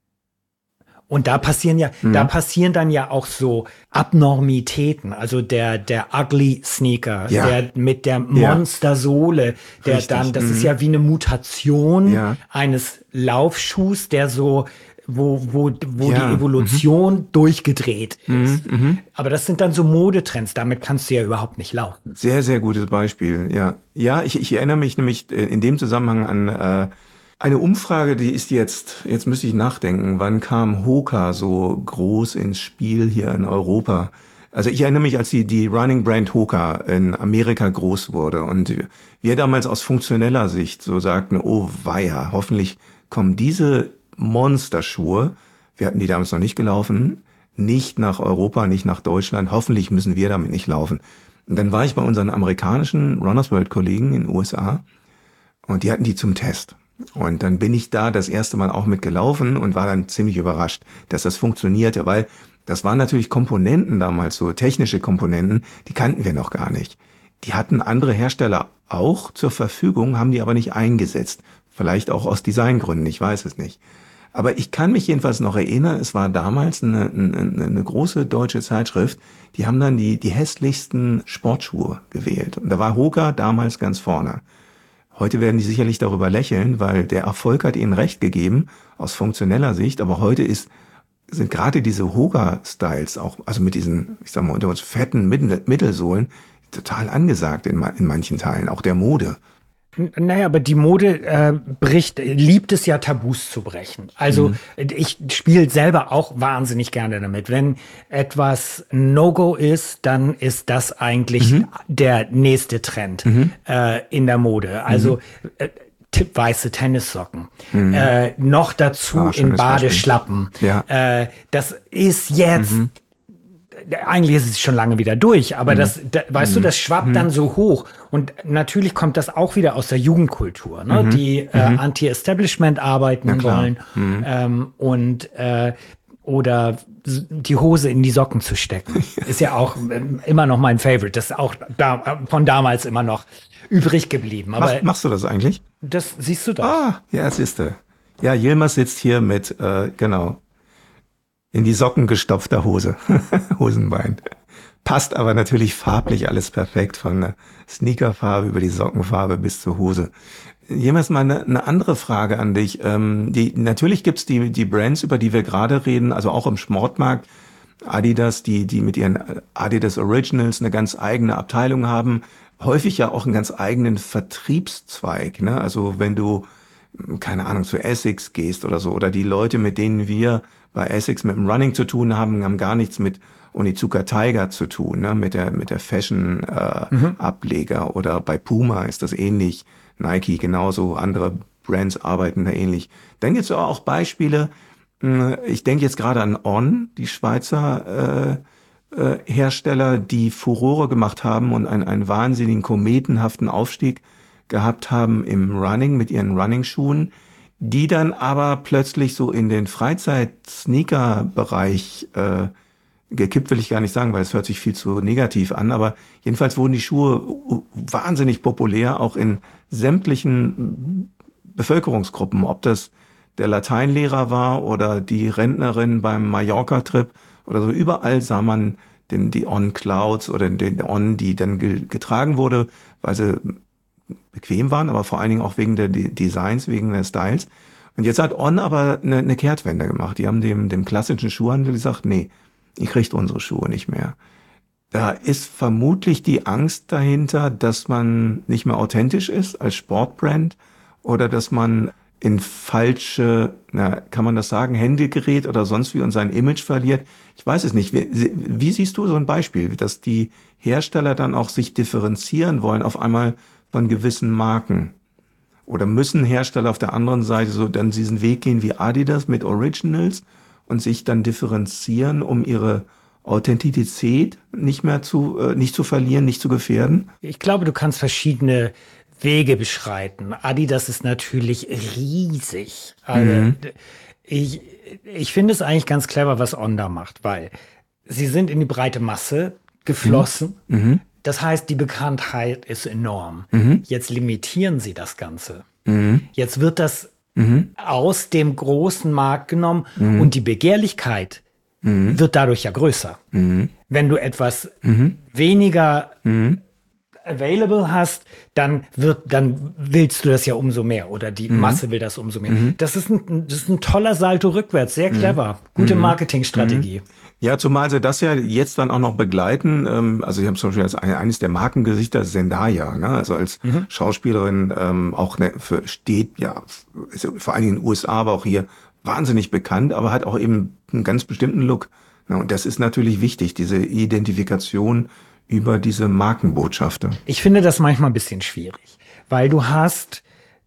Und da passieren ja, mhm. da passieren dann ja auch so Abnormitäten. Also der, der Ugly Sneaker, ja. der mit der Monstersohle, der Richtig. dann, das mhm. ist ja wie eine Mutation ja. eines Laufschuhs, der so, wo, wo, wo ja. die Evolution mhm. durchgedreht ist. Mhm. Aber das sind dann so Modetrends. Damit kannst du ja überhaupt nicht laufen. Sehr, sehr gutes Beispiel. Ja, ja, ich, ich erinnere mich nämlich in dem Zusammenhang an, äh, eine Umfrage, die ist jetzt, jetzt müsste ich nachdenken, wann kam Hoka so groß ins Spiel hier in Europa? Also ich erinnere mich, als die, die Running Brand Hoka in Amerika groß wurde und wir damals aus funktioneller Sicht so sagten, oh weia, hoffentlich kommen diese Monsterschuhe, wir hatten die damals noch nicht gelaufen, nicht nach Europa, nicht nach Deutschland, hoffentlich müssen wir damit nicht laufen. Und dann war ich bei unseren amerikanischen Runners World Kollegen in den U S A und die hatten die zum Test. Und dann bin ich da das erste Mal auch mitgelaufen und war dann ziemlich überrascht, dass das funktionierte, weil das waren natürlich Komponenten damals, so technische Komponenten, die kannten wir noch gar nicht. Die hatten andere Hersteller auch zur Verfügung, haben die aber nicht eingesetzt. Vielleicht auch aus Designgründen, ich weiß es nicht. Aber ich kann mich jedenfalls noch erinnern, es war damals eine, eine, eine große deutsche Zeitschrift, die haben dann die, die hässlichsten Sportschuhe gewählt. Und da war Hoka damals ganz vorne. Heute werden die sicherlich darüber lächeln, weil der Erfolg hat ihnen recht gegeben, aus funktioneller Sicht. Aber heute ist, sind gerade diese Hoka-Styles auch, also mit diesen, ich sag mal, unter uns fetten Mittelsohlen, total angesagt in, in manchen Teilen, auch der Mode. Naja, aber die Mode äh, bricht, liebt es ja, Tabus zu brechen. Also mhm. ich spiele selber auch wahnsinnig gerne damit. Wenn etwas No-Go ist, dann ist das eigentlich mhm. der nächste Trend mhm. äh, in der Mode. Also mhm. äh, weiße Tennissocken. Mhm. Äh, noch dazu ah, in Badeschlappen. Ja. Äh, das ist jetzt... Mhm. Eigentlich ist es schon lange wieder durch, aber mhm. das, da, weißt mhm. du, das schwappt mhm. dann so hoch. Und natürlich kommt das auch wieder aus der Jugendkultur, ne? Mhm. die äh, mhm. Anti-Establishment arbeiten wollen mhm. ähm, und äh, oder die Hose in die Socken zu stecken. Ist ja auch äh, immer noch mein Favorite. Das ist auch da, von damals immer noch übrig geblieben. Aber Mach, machst du das eigentlich? Das siehst du doch. Ah, ja, siehst du. Ja, Yilmaz sitzt hier mit, äh, genau, in die Socken gestopfter Hose, Hosenbein. Passt aber natürlich farblich alles perfekt, von der Sneakerfarbe über die Sockenfarbe bis zur Hose. Jemals mal eine, eine andere Frage an dich. Ähm, die, natürlich gibt's die, die Brands, über die wir gerade reden, also auch im Sportmarkt. Adidas, die, die mit ihren Adidas Originals eine ganz eigene Abteilung haben. Häufig ja auch einen ganz eigenen Vertriebszweig, ne? Also wenn du, keine Ahnung, zu Essex gehst oder so, oder die Leute, mit denen wir bei Essex mit dem Running zu tun haben, haben gar nichts mit Onitsuka Tiger zu tun, ne? mit der mit der Fashion äh, mhm. Ableger, oder bei Puma ist das ähnlich, Nike genauso, andere Brands arbeiten da ähnlich. Dann gibt es auch Beispiele, ich denke jetzt gerade an On, die Schweizer äh, äh, Hersteller, die Furore gemacht haben und einen, einen wahnsinnigen kometenhaften Aufstieg gehabt haben im Running mit ihren Running-Schuhen, die dann aber plötzlich so in den Freizeit-Sneaker-Bereich äh, gekippt, will ich gar nicht sagen, weil es hört sich viel zu negativ an, aber jedenfalls wurden die Schuhe wahnsinnig populär, auch in sämtlichen Bevölkerungsgruppen, ob das der Lateinlehrer war oder die Rentnerin beim Mallorca-Trip oder so. Überall sah man den, die On-Clouds oder den On, die dann ge- getragen wurde, weil sie bequem waren, aber vor allen Dingen auch wegen der De- Designs, wegen der Styles. Und jetzt hat On aber eine, eine Kehrtwende gemacht. Die haben dem, dem klassischen Schuhhandel gesagt, nee, ihr kriegt unsere Schuhe nicht mehr. Da ist vermutlich die Angst dahinter, dass man nicht mehr authentisch ist als Sportbrand oder dass man in falsche, na, kann man das sagen, Hände gerät oder sonst wie und sein Image verliert. Ich weiß es nicht. Wie, wie siehst du so ein Beispiel, dass die Hersteller dann auch sich differenzieren wollen auf einmal von gewissen Marken? Oder müssen Hersteller auf der anderen Seite so dann diesen Weg gehen wie Adidas mit Originals und sich dann differenzieren, um ihre Authentizität nicht mehr zu, äh, nicht zu verlieren, nicht zu gefährden? Ich glaube, du kannst verschiedene Wege beschreiten. Adidas ist natürlich riesig. Also mhm. ich, ich finde es eigentlich ganz clever, was On da macht, weil sie sind in die breite Masse geflossen. Mhm. Das heißt, die Bekanntheit ist enorm. Mhm. Jetzt limitieren sie das Ganze. Mhm. Jetzt wird das mhm. aus dem großen Markt genommen mhm. und die Begehrlichkeit mhm. wird dadurch ja größer. Mhm. Wenn du etwas mhm. weniger mhm. available hast, dann wird, dann willst du das ja umso mehr oder die mhm. Masse will das umso mehr. Mhm. Das ist ein, das ist ein toller Salto rückwärts, sehr clever, mhm. gute Marketingstrategie. Mhm. Ja, zumal sie das ja jetzt dann auch noch begleiten. Ähm, also sie haben zum Beispiel als eines der Markengesichter Zendaya, ne? Also als mhm. Schauspielerin ähm, auch ne, für steht ja ist vor allen Dingen in den U S A, aber auch hier wahnsinnig bekannt, aber hat auch eben einen ganz bestimmten Look. Ne? Und das ist natürlich wichtig, diese Identifikation über diese Markenbotschafter. Ich finde das manchmal ein bisschen schwierig, weil du hast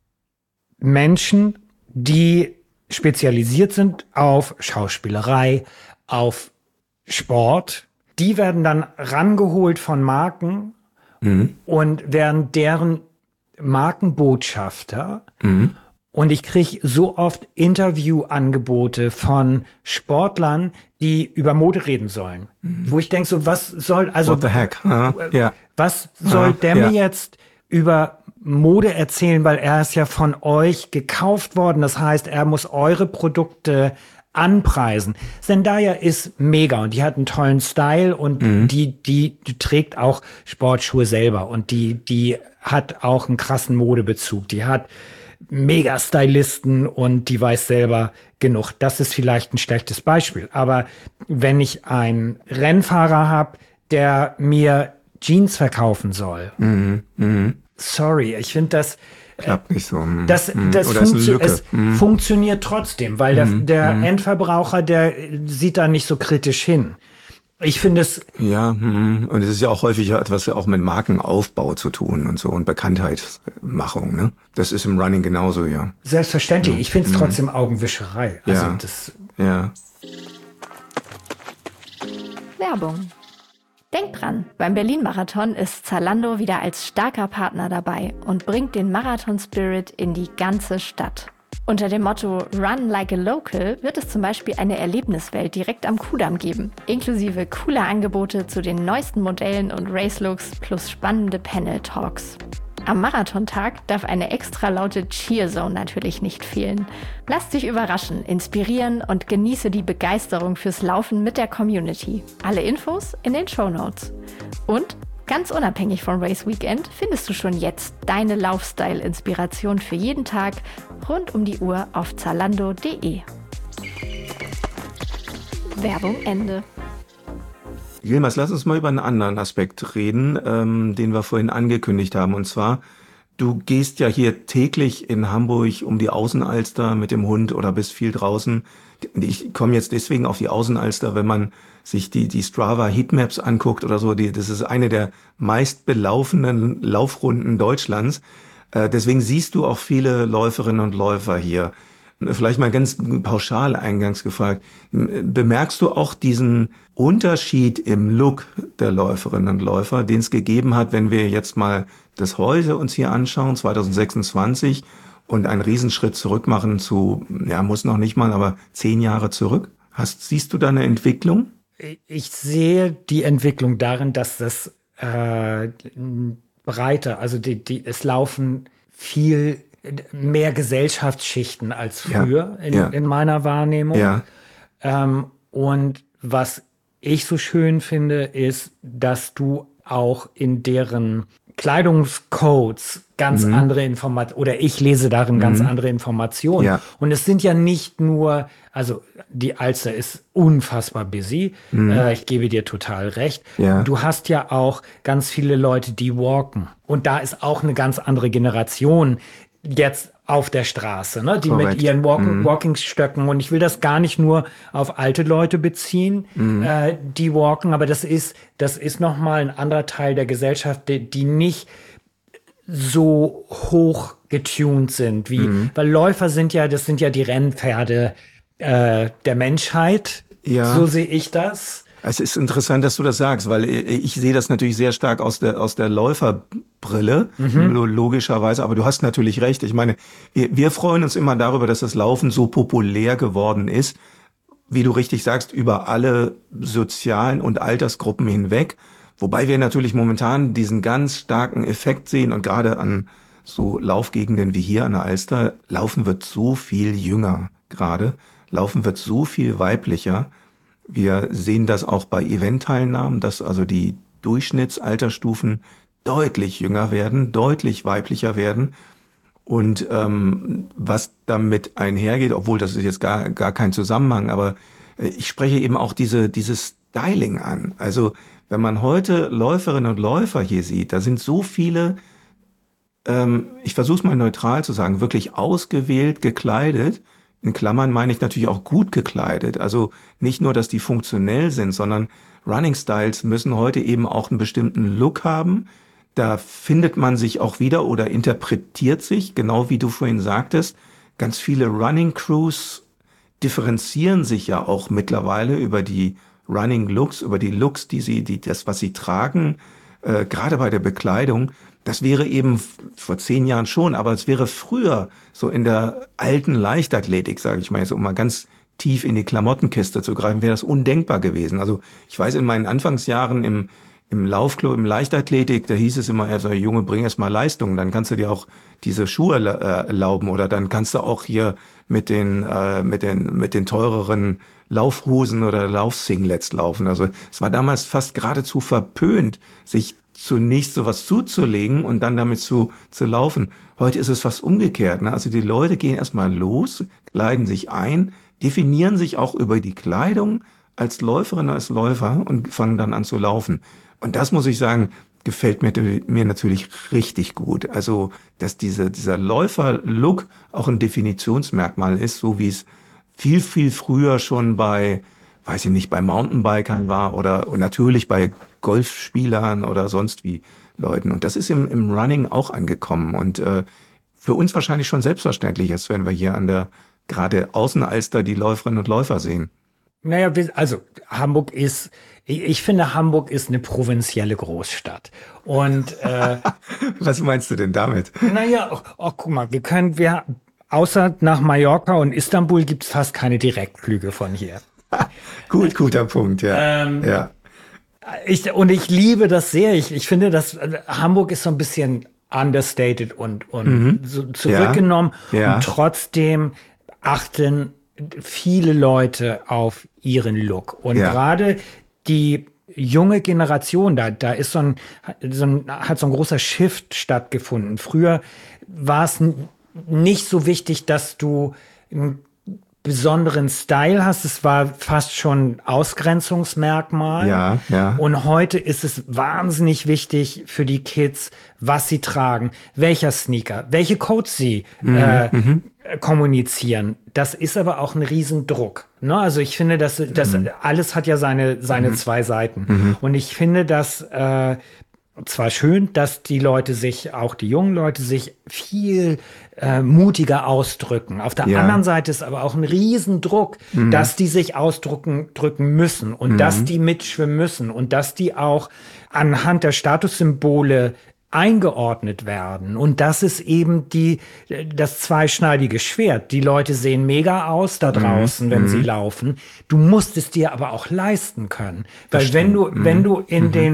Menschen, die spezialisiert sind auf Schauspielerei, auf Sport. Die werden dann rangeholt von Marken mhm. und werden deren Markenbotschafter. Mhm. Und ich kriege so oft Interviewangebote von Sportlern, die über Mode reden sollen. Mhm. Wo ich denke so, was soll, also, What the heck? Uh, yeah. was soll uh, der yeah. mir jetzt über Mode erzählen, weil er ist ja von euch gekauft worden. Das heißt, er muss eure Produkte anpreisen. Zendaya ist mega und die hat einen tollen Style und mhm. die, die, die trägt auch Sportschuhe selber und die, die hat auch einen krassen Modebezug. Die hat Mega-Stylisten und die weiß selber genug. Das ist vielleicht ein schlechtes Beispiel. Aber wenn ich einen Rennfahrer habe, der mir Jeans verkaufen soll, mhm. Mhm. sorry, ich finde das klappt nicht so. Das, das funktio- es mm. funktioniert trotzdem, weil mm. der, der mm. Endverbraucher, der sieht da nicht so kritisch hin. Ich finde es... Ja, mm. und es ist ja auch häufig etwas auch mit Markenaufbau zu tun und so und Bekanntheitsmachung. Ne? Das ist im Running genauso, ja. Selbstverständlich. Ja. Ich finde es mm. trotzdem Augenwischerei. Also ja. das ja. Werbung. Denkt dran, beim Berlin-Marathon ist Zalando wieder als starker Partner dabei und bringt den Marathon-Spirit in die ganze Stadt. Unter dem Motto Run like a Local wird es zum Beispiel eine Erlebniswelt direkt am Kudamm geben, inklusive cooler Angebote zu den neuesten Modellen und Race-Looks plus spannende Panel-Talks. Am Marathontag darf eine extra laute Cheerzone natürlich nicht fehlen. Lasst dich überraschen, inspirieren und genieße die Begeisterung fürs Laufen mit der Community. Alle Infos in den Shownotes. Und ganz unabhängig vom Race Weekend findest du schon jetzt deine Laufstyle-Inspiration für jeden Tag rund um die Uhr auf zalando punkt de. Werbung Ende. Yilmaz, lass uns mal über einen anderen Aspekt reden, ähm, den wir vorhin angekündigt haben. Und zwar, du gehst ja hier täglich in Hamburg um die Außenalster mit dem Hund oder bist viel draußen. Ich komme jetzt deswegen auf die Außenalster, wenn man sich die, die Strava Heatmaps anguckt oder so. Die, das ist eine der meist belaufenen Laufrunden Deutschlands. Äh, deswegen siehst du auch viele Läuferinnen und Läufer hier. Vielleicht mal ganz pauschal eingangs gefragt, bemerkst du auch diesen Unterschied im Look der Läuferinnen und Läufer, den es gegeben hat, wenn wir jetzt mal das heute uns hier anschauen, zwanzig sechsundzwanzig, und einen Riesenschritt zurück machen zu, ja, muss noch nicht mal, aber zehn Jahre zurück? Hast, siehst du da eine Entwicklung? Ich sehe die Entwicklung darin, dass das äh, breiter, also die, die, es laufen viel mehr Gesellschaftsschichten als früher ja, in, ja. in meiner Wahrnehmung. Ja. Ähm, und was ich so schön finde, ist, dass du auch in deren Kleidungscodes ganz Mhm. andere Informationen, oder ich lese darin Mhm. ganz andere Informationen. Ja. Und es sind ja nicht nur, also die Alster ist unfassbar busy, Mhm. äh, ich gebe dir total recht. Ja. Du hast ja auch ganz viele Leute, die walken. Und da ist auch eine ganz andere Generation jetzt auf der Straße, ne? Die Korrekt. mit ihren Walk Mhm. Walking-Stöcken. Und ich will das gar nicht nur auf alte Leute beziehen, Mhm. äh, die walken, aber das ist, das ist nochmal ein anderer Teil der Gesellschaft, die, die nicht so hoch getuned sind, wie, Mhm. weil Läufer sind ja, das sind ja die Rennpferde äh, der Menschheit. Ja. So sehe ich das. Es ist interessant, dass du das sagst, weil ich sehe das natürlich sehr stark aus der, aus der Läuferbrille, Mhm. logischerweise. Aber du hast natürlich recht. Ich meine, wir, wir freuen uns immer darüber, dass das Laufen so populär geworden ist. Wie du richtig sagst, über alle sozialen und Altersgruppen hinweg. Wobei wir natürlich momentan diesen ganz starken Effekt sehen und gerade an so Laufgegenden wie hier an der Alster, Laufen wird so viel jünger gerade. Laufen wird so viel weiblicher. Wir sehen das auch bei Eventteilnahmen, dass also die Durchschnittsalterstufen deutlich jünger werden, deutlich weiblicher werden. Und ähm, was damit einhergeht, obwohl das ist jetzt gar gar kein Zusammenhang, aber äh, ich spreche eben auch diese dieses Styling an. Also wenn man heute Läuferinnen und Läufer hier sieht, da sind so viele, ähm, ich versuche es mal neutral zu sagen, wirklich ausgewählt gekleidet. In Klammern meine ich natürlich auch gut gekleidet. Also nicht nur, dass die funktionell sind, sondern Running Styles müssen heute eben auch einen bestimmten Look haben. Da findet man sich auch wieder oder interpretiert sich, genau wie du vorhin sagtest. Ganz viele Running Crews differenzieren sich ja auch mittlerweile über die Running Looks, über die Looks, die sie, die das, was sie tragen, äh, gerade bei der Bekleidung. Das wäre eben vor zehn Jahren schon, aber es wäre früher so in der alten Leichtathletik, sage ich mal, jetzt um mal ganz tief in die Klamottenkiste zu greifen, wäre das undenkbar gewesen. Also ich weiß, in meinen Anfangsjahren im im Laufclub, im Leichtathletik, da hieß es immer, also Junge, bring erst mal Leistung, dann kannst du dir auch diese Schuhe äh, erlauben oder dann kannst du auch hier mit den äh, mit den mit den teureren Laufhosen oder Laufsinglets laufen. Also es war damals fast geradezu verpönt, sich zunächst sowas zuzulegen und dann damit zu zu laufen. Heute ist es fast umgekehrt, ne? Also die Leute gehen erstmal los, kleiden sich ein, definieren sich auch über die Kleidung als Läuferin, als Läufer und fangen dann an zu laufen. Und das, muss ich sagen, gefällt mir, mir natürlich richtig gut. Also, dass diese, dieser Läufer-Look auch ein Definitionsmerkmal ist, so wie es viel, viel früher schon bei, weiß ich nicht, bei Mountainbikern war oder natürlich bei Golfspielern oder sonst wie Leuten. Und das ist im, im Running auch angekommen. Und äh, für uns wahrscheinlich schon selbstverständlich ist, wenn wir hier an der gerade Außenalster die Läuferinnen und Läufer sehen. Naja, also Hamburg ist, ich, ich finde, Hamburg ist eine provinzielle Großstadt. Und äh, was meinst du denn damit? Naja, oh, oh, guck mal, wir können, wir, außer nach Mallorca und Istanbul gibt es fast keine Direktflüge von hier. Gut, guter Punkt, ja. Ähm, ja. Ich, und ich liebe das sehr. Ich, ich finde, dass äh, Hamburg ist so ein bisschen understated und, und Mhm. so zurückgenommen. Ja. Ja. Und trotzdem achten viele Leute auf ihren Look. Und Ja. gerade die junge Generation, da, da ist so ein, so ein, hat so ein großer Shift stattgefunden. Früher war es n- nicht so wichtig, dass du einen besonderen Style hast. Es war fast schon Ausgrenzungsmerkmal. Ja, ja. Und heute ist es wahnsinnig wichtig für die Kids, was sie tragen, welcher Sneaker, welche Codes sie äh, kommunizieren. Das ist aber auch ein Riesendruck. Ne? Also ich finde, dass das alles hat ja seine seine zwei Seiten. Und ich finde, dass äh, zwar schön, dass die Leute sich, auch die jungen Leute, sich viel äh, mutiger ausdrücken. Auf der Ja. anderen Seite ist aber auch ein Riesendruck, dass die sich ausdrücken drücken müssen und dass die mitschwimmen müssen und dass die auch anhand der Statussymbole eingeordnet werden. Und das ist eben die, das zweischneidige Schwert. Die Leute sehen mega aus da draußen, wenn sie laufen. Du musst es dir aber auch leisten können. Weil wenn du, wenn du in den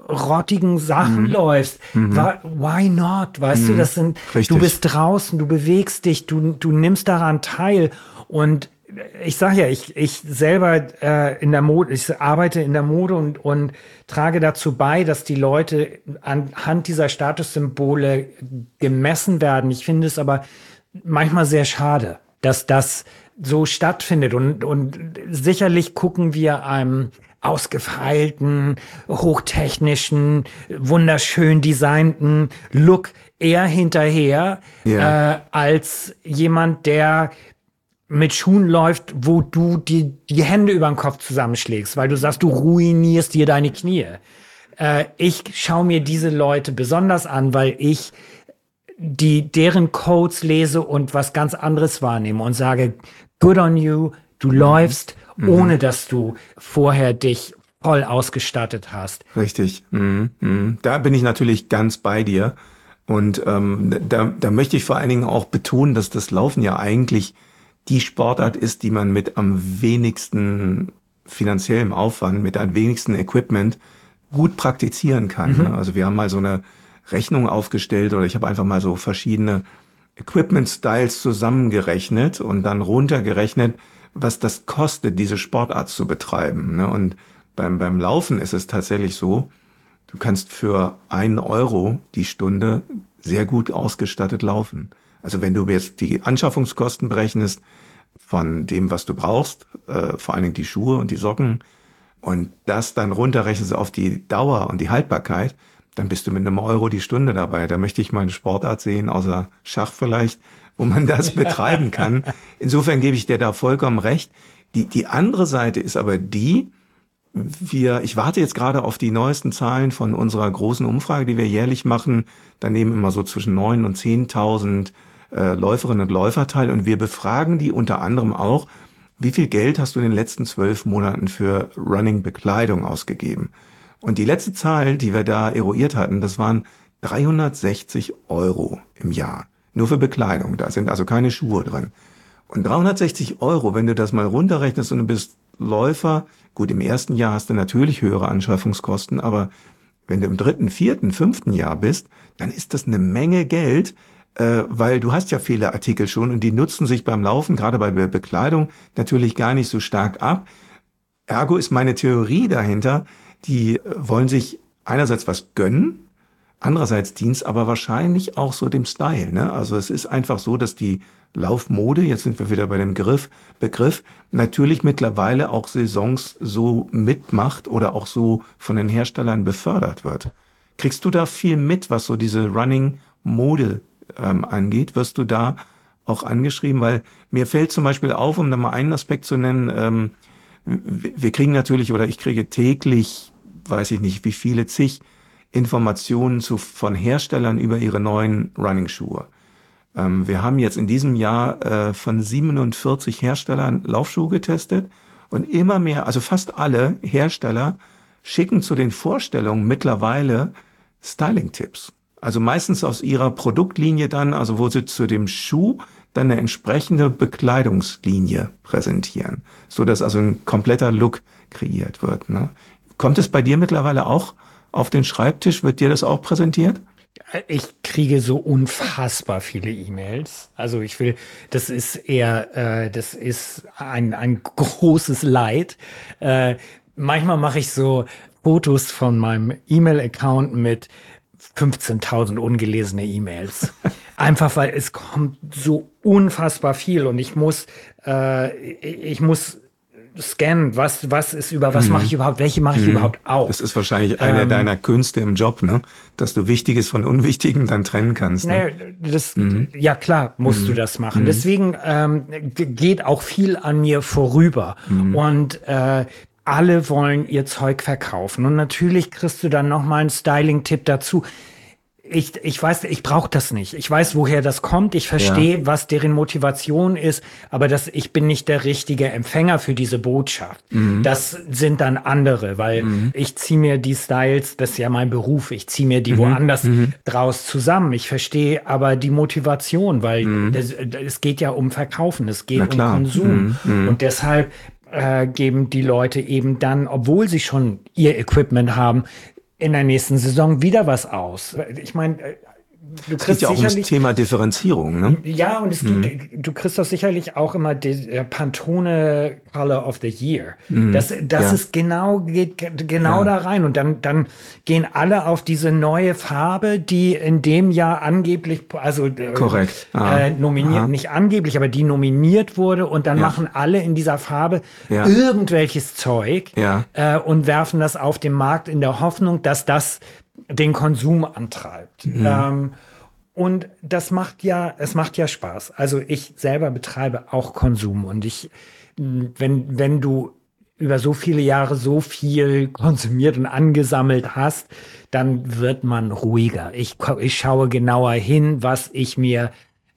rottigen Sachen mhm. läufst. Mhm. Why not? Weißt mhm. du, das sind, Richtig. Du bist draußen, du bewegst dich, du, du nimmst daran teil. Und ich sage ja, ich, ich selber äh, in der Mode, ich arbeite in der Mode und, und trage dazu bei, dass die Leute anhand dieser Statussymbole gemessen werden. Ich finde es aber manchmal sehr schade, dass das so stattfindet. Und, und sicherlich gucken wir einem ausgefeilten, hochtechnischen, wunderschön designten Look eher hinterher, ja. äh, als jemand, der mit Schuhen läuft, wo du die, die Hände über den Kopf zusammenschlägst, weil du sagst, du ruinierst dir deine Knie. Äh, ich schaue mir diese Leute besonders an, weil ich die deren Codes lese und was ganz anderes wahrnehme und sage, good on you, du mhm. läufst, mhm. ohne dass du vorher dich voll ausgestattet hast. Richtig. Mhm. Mhm. Da bin ich natürlich ganz bei dir. Und ähm, da, da möchte ich vor allen Dingen auch betonen, dass das Laufen ja eigentlich die Sportart ist, die man mit am wenigsten finanziellem Aufwand, mit am wenigsten Equipment gut praktizieren kann. Mhm. Also wir haben mal so eine Rechnung aufgestellt oder ich habe einfach mal so verschiedene Equipment-Styles zusammengerechnet und dann runtergerechnet, was das kostet, diese Sportart zu betreiben. Und beim, beim Laufen ist es tatsächlich so, du kannst für einen Euro die Stunde sehr gut ausgestattet laufen. Also wenn du jetzt die Anschaffungskosten berechnest von dem, was du brauchst, äh, vor allen Dingen die Schuhe und die Socken, und das dann runterrechnest auf die Dauer und die Haltbarkeit, dann bist du mit einem Euro die Stunde dabei. Da möchte ich mal eine Sportart sehen, außer Schach vielleicht, wo man das betreiben kann. Insofern gebe ich dir da vollkommen recht. Die, die andere Seite ist aber die, wir, ich warte jetzt gerade auf die neuesten Zahlen von unserer großen Umfrage, die wir jährlich machen. Da nehmen immer so zwischen neun und zehntausend äh, Läuferinnen und Läufer teil. Und wir befragen die unter anderem auch, wie viel Geld hast du in den letzten zwölf Monaten für Running-Bekleidung ausgegeben? Und die letzte Zahl, die wir da eruiert hatten, das waren dreihundertsechzig Euro im Jahr. Nur für Bekleidung. Da sind also keine Schuhe drin. Und dreihundertsechzig Euro, wenn du das mal runterrechnest und du bist Läufer, gut, im ersten Jahr hast du natürlich höhere Anschaffungskosten, aber wenn du im dritten, vierten, fünften Jahr bist, dann ist das eine Menge Geld, äh, weil du hast ja viele Artikel schon und die nutzen sich beim Laufen, gerade bei der Bekleidung, natürlich gar nicht so stark ab. Ergo ist meine Theorie dahinter, die wollen sich einerseits was gönnen, andererseits dient es aber wahrscheinlich auch so dem Style. Ne? Also es ist einfach so, dass die Laufmode, jetzt sind wir wieder bei dem Begriff, Begriff, natürlich mittlerweile auch Saisons so mitmacht oder auch so von den Herstellern befördert wird. Kriegst du da viel mit, was so diese Running-Mode ähm, angeht? Wirst du da auch angeschrieben? Weil mir fällt zum Beispiel auf, um da mal einen Aspekt zu nennen, ähm, wir kriegen natürlich, oder ich kriege täglich, weiß ich nicht, wie viele zig Informationen zu, von Herstellern über ihre neuen Running-Schuhe. Ähm, wir haben jetzt in diesem Jahr äh, von siebenundvierzig Herstellern Laufschuhe getestet und immer mehr, also fast alle Hersteller schicken zu den Vorstellungen mittlerweile Styling-Tipps. Also meistens aus ihrer Produktlinie dann, also wo sie zu dem Schuh dann eine entsprechende Bekleidungslinie präsentieren, so dass also ein kompletter Look kreiert wird. Ne? Kommt es bei dir mittlerweile auch auf den Schreibtisch? Wird dir das auch präsentiert? Ich kriege so unfassbar viele E-Mails. Also ich will, das ist eher, äh, das ist ein, ein großes Leid. Äh, manchmal mache ich so Fotos von meinem E-Mail-Account mit fünfzehntausend ungelesene E-Mails. Einfach weil es kommt so unfassbar viel und ich muss, äh, ich muss scannen, was, was ist über, was mhm. mache ich überhaupt, welche mache ich mhm. überhaupt auf. Das ist wahrscheinlich eine ähm, deiner Künste im Job, ne? Dass du Wichtiges von Unwichtigem dann trennen kannst. Ne? Nee, das, mhm. Ja klar, musst mhm. du das machen. Mhm. Deswegen ähm, geht auch viel an mir vorüber. Mhm. Und äh, alle wollen ihr Zeug verkaufen. Und natürlich kriegst du dann nochmal einen Styling-Tipp dazu. Ich, ich weiß, ich brauche das nicht. Ich weiß, woher das kommt. Ich verstehe, ja. was deren Motivation ist. Aber das, ich bin nicht der richtige Empfänger für diese Botschaft. Mhm. Das sind dann andere, weil mhm. ich ziehe mir die Styles, das ist ja mein Beruf, ich ziehe mir die mhm. woanders mhm. draus zusammen. Ich verstehe aber die Motivation, weil mhm. das, es geht ja um Verkaufen, es geht um Konsum. Mhm. Und deshalb äh, geben die Leute eben dann, obwohl sie schon ihr Equipment haben, in der nächsten Saison wieder was aus. Ich meine, du Es geht kriegst ja auch ums sicherlich, Thema Differenzierung, ne? ja, und es gibt, du kriegst doch sicherlich auch immer die äh, Pantone Color of the Year. Das, das Ja. ist genau, geht ge- genau Ja. da rein. Und dann, dann gehen alle auf diese neue Farbe, die in dem Jahr angeblich, also äh, Korrekt. Ah. äh, nominiert, Aha. nicht angeblich, aber die nominiert wurde. Und dann Ja. machen alle in dieser Farbe Ja. irgendwelches Zeug Ja. äh, und werfen das auf den Markt in der Hoffnung, dass das den Konsum antreibt. Mhm. Ähm, und das macht ja, es macht ja Spaß. Also ich selber betreibe auch Konsum und ich, mh, wenn, wenn du über so viele Jahre so viel konsumiert und angesammelt hast, dann wird man ruhiger. Ich, ko- ich schaue genauer hin, was ich mir,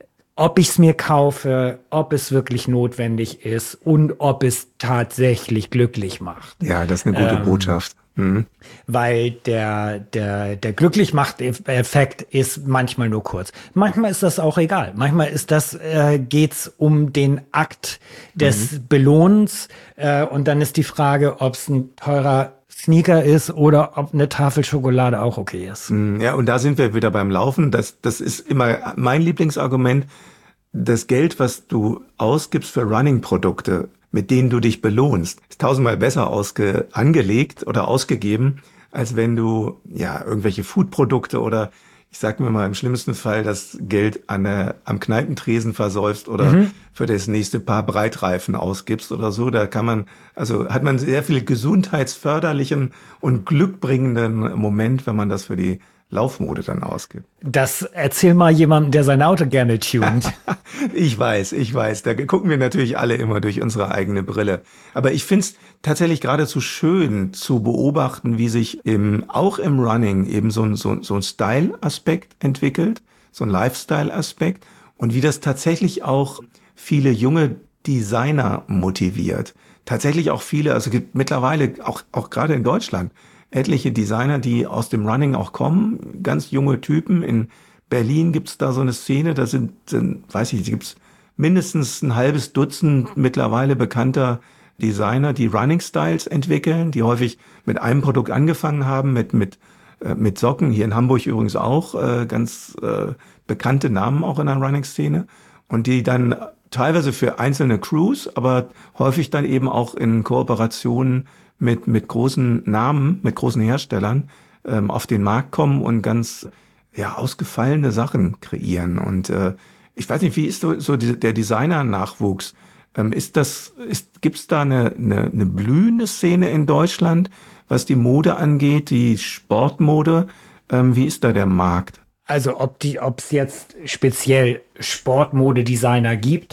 ob ich es mir kaufe, ob es wirklich notwendig ist und ob es tatsächlich glücklich macht. Ja, das ist eine gute Ähm, Botschaft. Mhm. Weil der, der, der Glücklichmacht-Effekt ist manchmal nur kurz. Manchmal ist das auch egal. Manchmal ist das, äh, geht's um den Akt des Belohnens, äh, und dann ist die Frage, ob es ein teurer Sneaker ist oder ob eine Tafel Schokolade auch okay ist. Ja, und da sind wir wieder beim Laufen. Das, das ist immer mein Lieblingsargument. Das Geld, was du ausgibst für Running-Produkte, mit denen du dich belohnst, ist tausendmal besser ausge, angelegt oder ausgegeben, als wenn du ja irgendwelche Food-Produkte oder ich sag mir mal im schlimmsten Fall das Geld an der, am Kneipentresen versäufst oder für das nächste Paar Breitreifen ausgibst oder so. Da kann man, also hat man sehr viel gesundheitsförderlichen und glückbringenden Moment, wenn man das für die Laufmode dann ausgibt. Das erzähl mal jemandem, der sein Auto gerne tunt. Ich weiß, ich weiß. Da gucken wir natürlich alle immer durch unsere eigene Brille. Aber ich finde es tatsächlich geradezu schön zu beobachten, wie sich im, auch im Running eben so ein, so, so ein Style-Aspekt entwickelt, so ein Lifestyle-Aspekt und wie das tatsächlich auch viele junge Designer motiviert. Tatsächlich auch viele, also es gibt mittlerweile auch, auch gerade in Deutschland etliche Designer, die aus dem Running auch kommen, ganz junge Typen. In Berlin gibt's da so eine Szene, da sind, sind weiß ich, gibt's mindestens ein halbes Dutzend mittlerweile bekannter Designer, die Running Styles entwickeln, die häufig mit einem Produkt angefangen haben, mit mit äh, mit Socken. Hier in Hamburg übrigens auch äh, ganz äh, bekannte Namen auch in der Running-Szene und die dann teilweise für einzelne Crews, aber häufig dann eben auch in Kooperationen mit mit großen Namen, mit großen Herstellern ähm, auf den Markt kommen und ganz ja ausgefallene Sachen kreieren. Und äh, ich weiß nicht, wie ist so, so die, der Designer-Nachwuchs? Ähm, ist das, ist, gibt's da eine, eine, eine blühende Szene in Deutschland, was die Mode angeht, die Sportmode? Ähm, wie ist da der Markt? Also ob die, ob es jetzt speziell Sportmodedesigner gibt,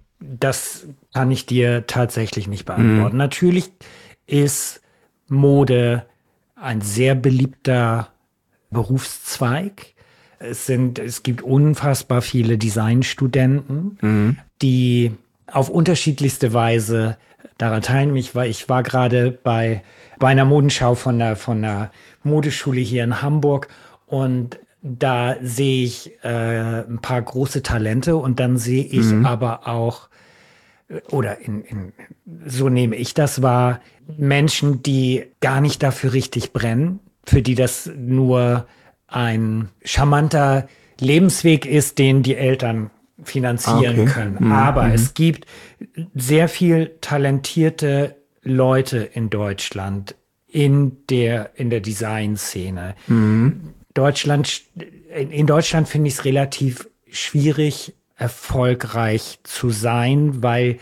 das kann ich dir tatsächlich nicht beantworten. Natürlich ist Mode ein sehr beliebter Berufszweig. Es sind, es gibt unfassbar viele Designstudenten, die auf unterschiedlichste Weise daran teilnehmen. Ich war, ich war gerade bei, bei einer Modenschau von der, von der Modeschule hier in Hamburg und da sehe ich äh, ein paar große Talente und dann sehe ich aber auch, oder in, in, so nehme ich das wahr, Menschen, die gar nicht dafür richtig brennen, für die das nur ein charmanter Lebensweg ist, den die Eltern finanzieren Ah, okay. können. Mhm. Aber Mhm. es gibt sehr viel talentierte Leute in Deutschland in der, in der Designszene. Deutschland, in in Deutschland finde ich es relativ schwierig, erfolgreich zu sein, weil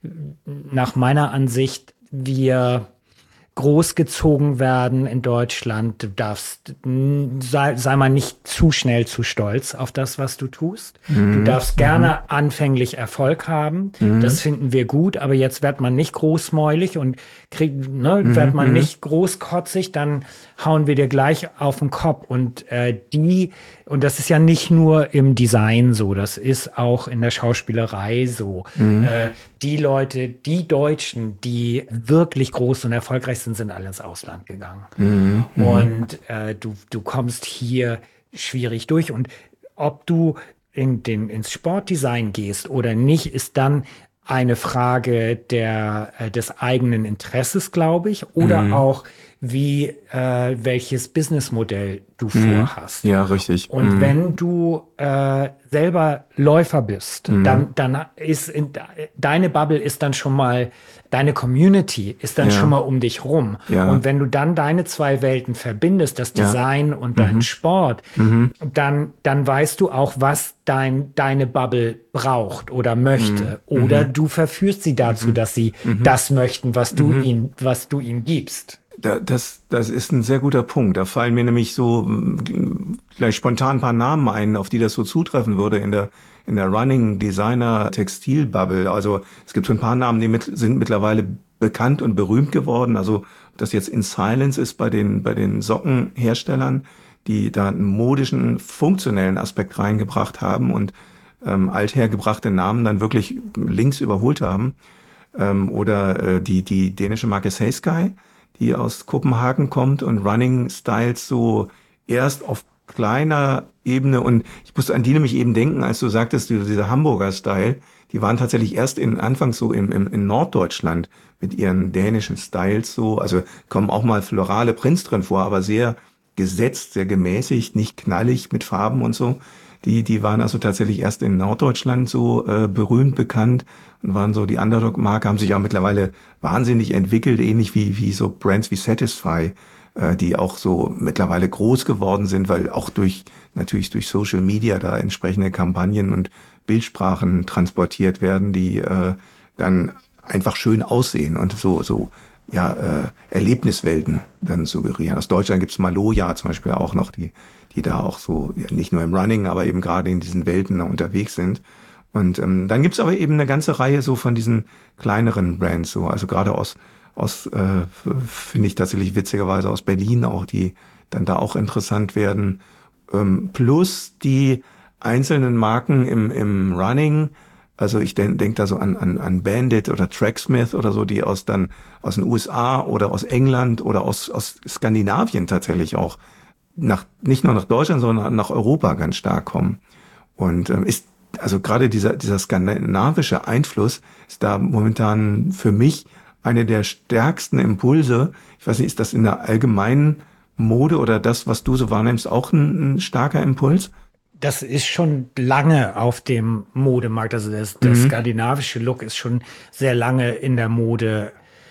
nach meiner Ansicht wir großgezogen werden in Deutschland. Du darfst, sei, sei mal nicht zu schnell zu stolz auf das, was du tust. Du darfst gerne anfänglich Erfolg haben. Das finden wir gut, aber jetzt wird man nicht großmäulig und kriegt, ne, wird man nicht großkotzig, dann hauen wir dir gleich auf den Kopf. Und äh, die, und das ist ja nicht nur im Design so, das ist auch in der Schauspielerei so. Äh, die Leute, die Deutschen, die wirklich groß und erfolgreich sind, sind alle ins Ausland gegangen. Und äh, du, du kommst hier schwierig durch. Und ob du in den, ins Sportdesign gehst oder nicht, ist dann eine Frage der, äh, des eigenen Interesses, glaube ich, oder auch wie äh, welches Businessmodell du Mhm. vorhast. Ja, richtig. Und Mhm. wenn du äh, selber Läufer bist, Mhm. dann, dann ist in, deine Bubble ist dann schon mal, deine Community ist dann Ja. schon mal um dich rum. Ja. Und wenn du dann deine zwei Welten verbindest, das Ja. Design und Mhm. deinen Sport, Mhm. dann, dann weißt du auch, was dein, deine Bubble braucht oder möchte. Mhm. Oder Mhm. du verführst sie dazu, Mhm. dass sie Mhm. das möchten, was du Mhm. ihnen, was du ihnen gibst. Da, das, das ist ein sehr guter Punkt. Da fallen mir nämlich so mm, gleich spontan ein paar Namen ein, auf die das so zutreffen würde in der in der Running Designer Textil Bubble. Also es gibt so ein paar Namen, die mit, sind mittlerweile bekannt und berühmt geworden. Also ob das jetzt In Silence ist bei den bei den Sockenherstellern, die da einen modischen, funktionellen Aspekt reingebracht haben und ähm, althergebrachte Namen dann wirklich links überholt haben. Ähm, oder äh, die die dänische Marke Seisky, die aus Kopenhagen kommt und Running Styles so erst auf kleiner Ebene, und ich musste an die nämlich eben denken, als du sagtest, diese, dieser Hamburger Style, die waren tatsächlich erst in anfangs so im, im, in Norddeutschland mit ihren dänischen Styles so, also kommen auch mal florale Prints drin vor, aber sehr gesetzt, sehr gemäßigt, nicht knallig mit Farben und so. Die, die waren also tatsächlich erst in Norddeutschland so äh, berühmt bekannt und waren so die Underdog-Marke, haben sich auch mittlerweile wahnsinnig entwickelt, ähnlich wie, wie so Brands wie Satisfy, äh, die auch so mittlerweile groß geworden sind, weil auch durch, natürlich durch Social Media da entsprechende Kampagnen und Bildsprachen transportiert werden, die äh, dann einfach schön aussehen und so, so, ja, äh, Erlebniswelten dann suggerieren. Aus Deutschland gibt's Maloja zum Beispiel auch noch, die, die da auch so, ja, nicht nur im Running, aber eben gerade in diesen Welten da unterwegs sind. Und ähm, dann gibt's aber eben eine ganze Reihe so von diesen kleineren Brands, so, also gerade aus, aus äh, finde ich tatsächlich witzigerweise aus Berlin auch, die dann da auch interessant werden. Ähm, plus die einzelnen Marken im, im Running. Also ich denke denk da so an, an, an Bandit oder Tracksmith oder so, die aus dann aus den U S A oder aus England oder aus, aus Skandinavien tatsächlich auch nach, nicht nur nach Deutschland, sondern nach Europa ganz stark kommen. Und ähm, ist, also gerade dieser, dieser skandinavische Einfluss ist da momentan für mich eine der stärksten Impulse. Ich weiß nicht, ist das in der allgemeinen Mode oder das, was du so wahrnimmst, auch ein, ein starker Impuls? Das ist schon lange auf dem Modemarkt. Also das, der Mhm. skandinavische Look ist schon sehr lange in der Mode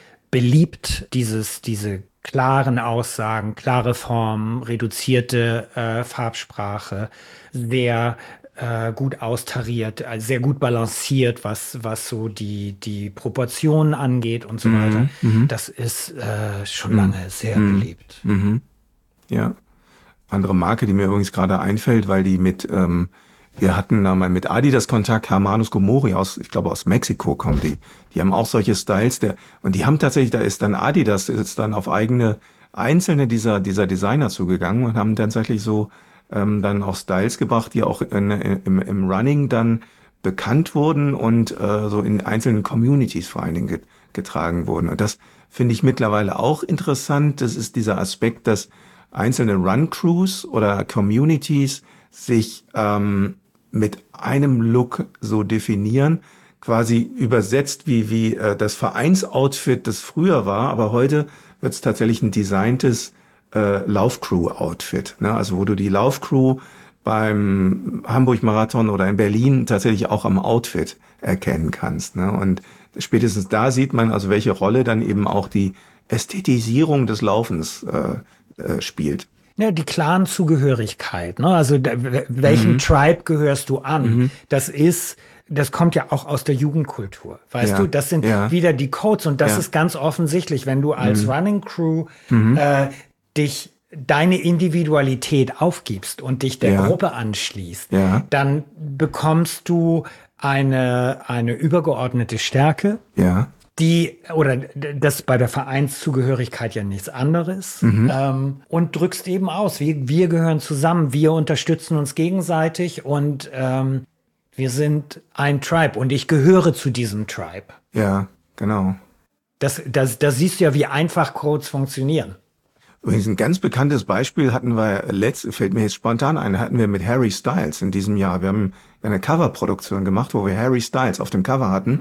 beliebt. Dieses, diese klaren Aussagen, klare Formen, reduzierte äh, Farbsprache, sehr äh, gut austariert, also sehr gut balanciert, was, was so die, die Proportionen angeht und so Mhm. weiter. Mhm. Das ist äh, schon Mhm. lange sehr Mhm. beliebt. Mhm. Ja. Andere Marke, die mir übrigens gerade einfällt, weil die mit, ähm, wir hatten da mal mit Adidas Kontakt, Hermanos Gomori aus, ich glaube aus Mexiko kommen die. Die haben auch solche Styles, der, und die haben tatsächlich, da ist dann Adidas, ist dann auf eigene, einzelne dieser, dieser Designer zugegangen und haben tatsächlich so, ähm, dann auch Styles gebracht, die auch in, im, im Running dann bekannt wurden und äh, so in einzelnen Communities vor allen Dingen get, getragen wurden. Und das finde ich mittlerweile auch interessant. Das ist dieser Aspekt, dass einzelne Run-Crews oder Communities sich ähm, mit einem Look so definieren, quasi übersetzt wie wie äh, das Vereinsoutfit, das früher war, aber heute wird es tatsächlich ein designtes äh, Laufcrew-Outfit, ne? Also wo du die Laufcrew beim Hamburg-Marathon oder in Berlin tatsächlich auch am Outfit erkennen kannst, ne? Und spätestens da sieht man also, welche Rolle dann eben auch die Ästhetisierung des Laufens äh, äh, spielt. Ja, die klaren Zugehörigkeit, ne? Also da, welchem Mhm. Tribe gehörst du an? Mhm. Das ist, das kommt ja auch aus der Jugendkultur, weißt Ja, du? Das sind ja. wieder die Codes und das Ja. ist ganz offensichtlich, wenn du als Mhm. Running Crew Mhm. äh, dich deine Individualität aufgibst und dich der Ja. Gruppe anschließt, Ja. dann bekommst du eine eine übergeordnete Stärke, Ja. die, oder das bei der Vereinszugehörigkeit ja nichts anderes, Mhm. ähm, und drückst eben aus, wir, wir gehören zusammen, wir unterstützen uns gegenseitig und ähm, wir sind ein Tribe und ich gehöre zu diesem Tribe. Ja, genau. Das, das, das siehst du ja, wie einfach Codes funktionieren. Übrigens ein ganz bekanntes Beispiel hatten wir letzt, fällt mir jetzt spontan ein, hatten wir mit Harry Styles in diesem Jahr. Wir haben eine Coverproduktion gemacht, wo wir Harry Styles auf dem Cover hatten.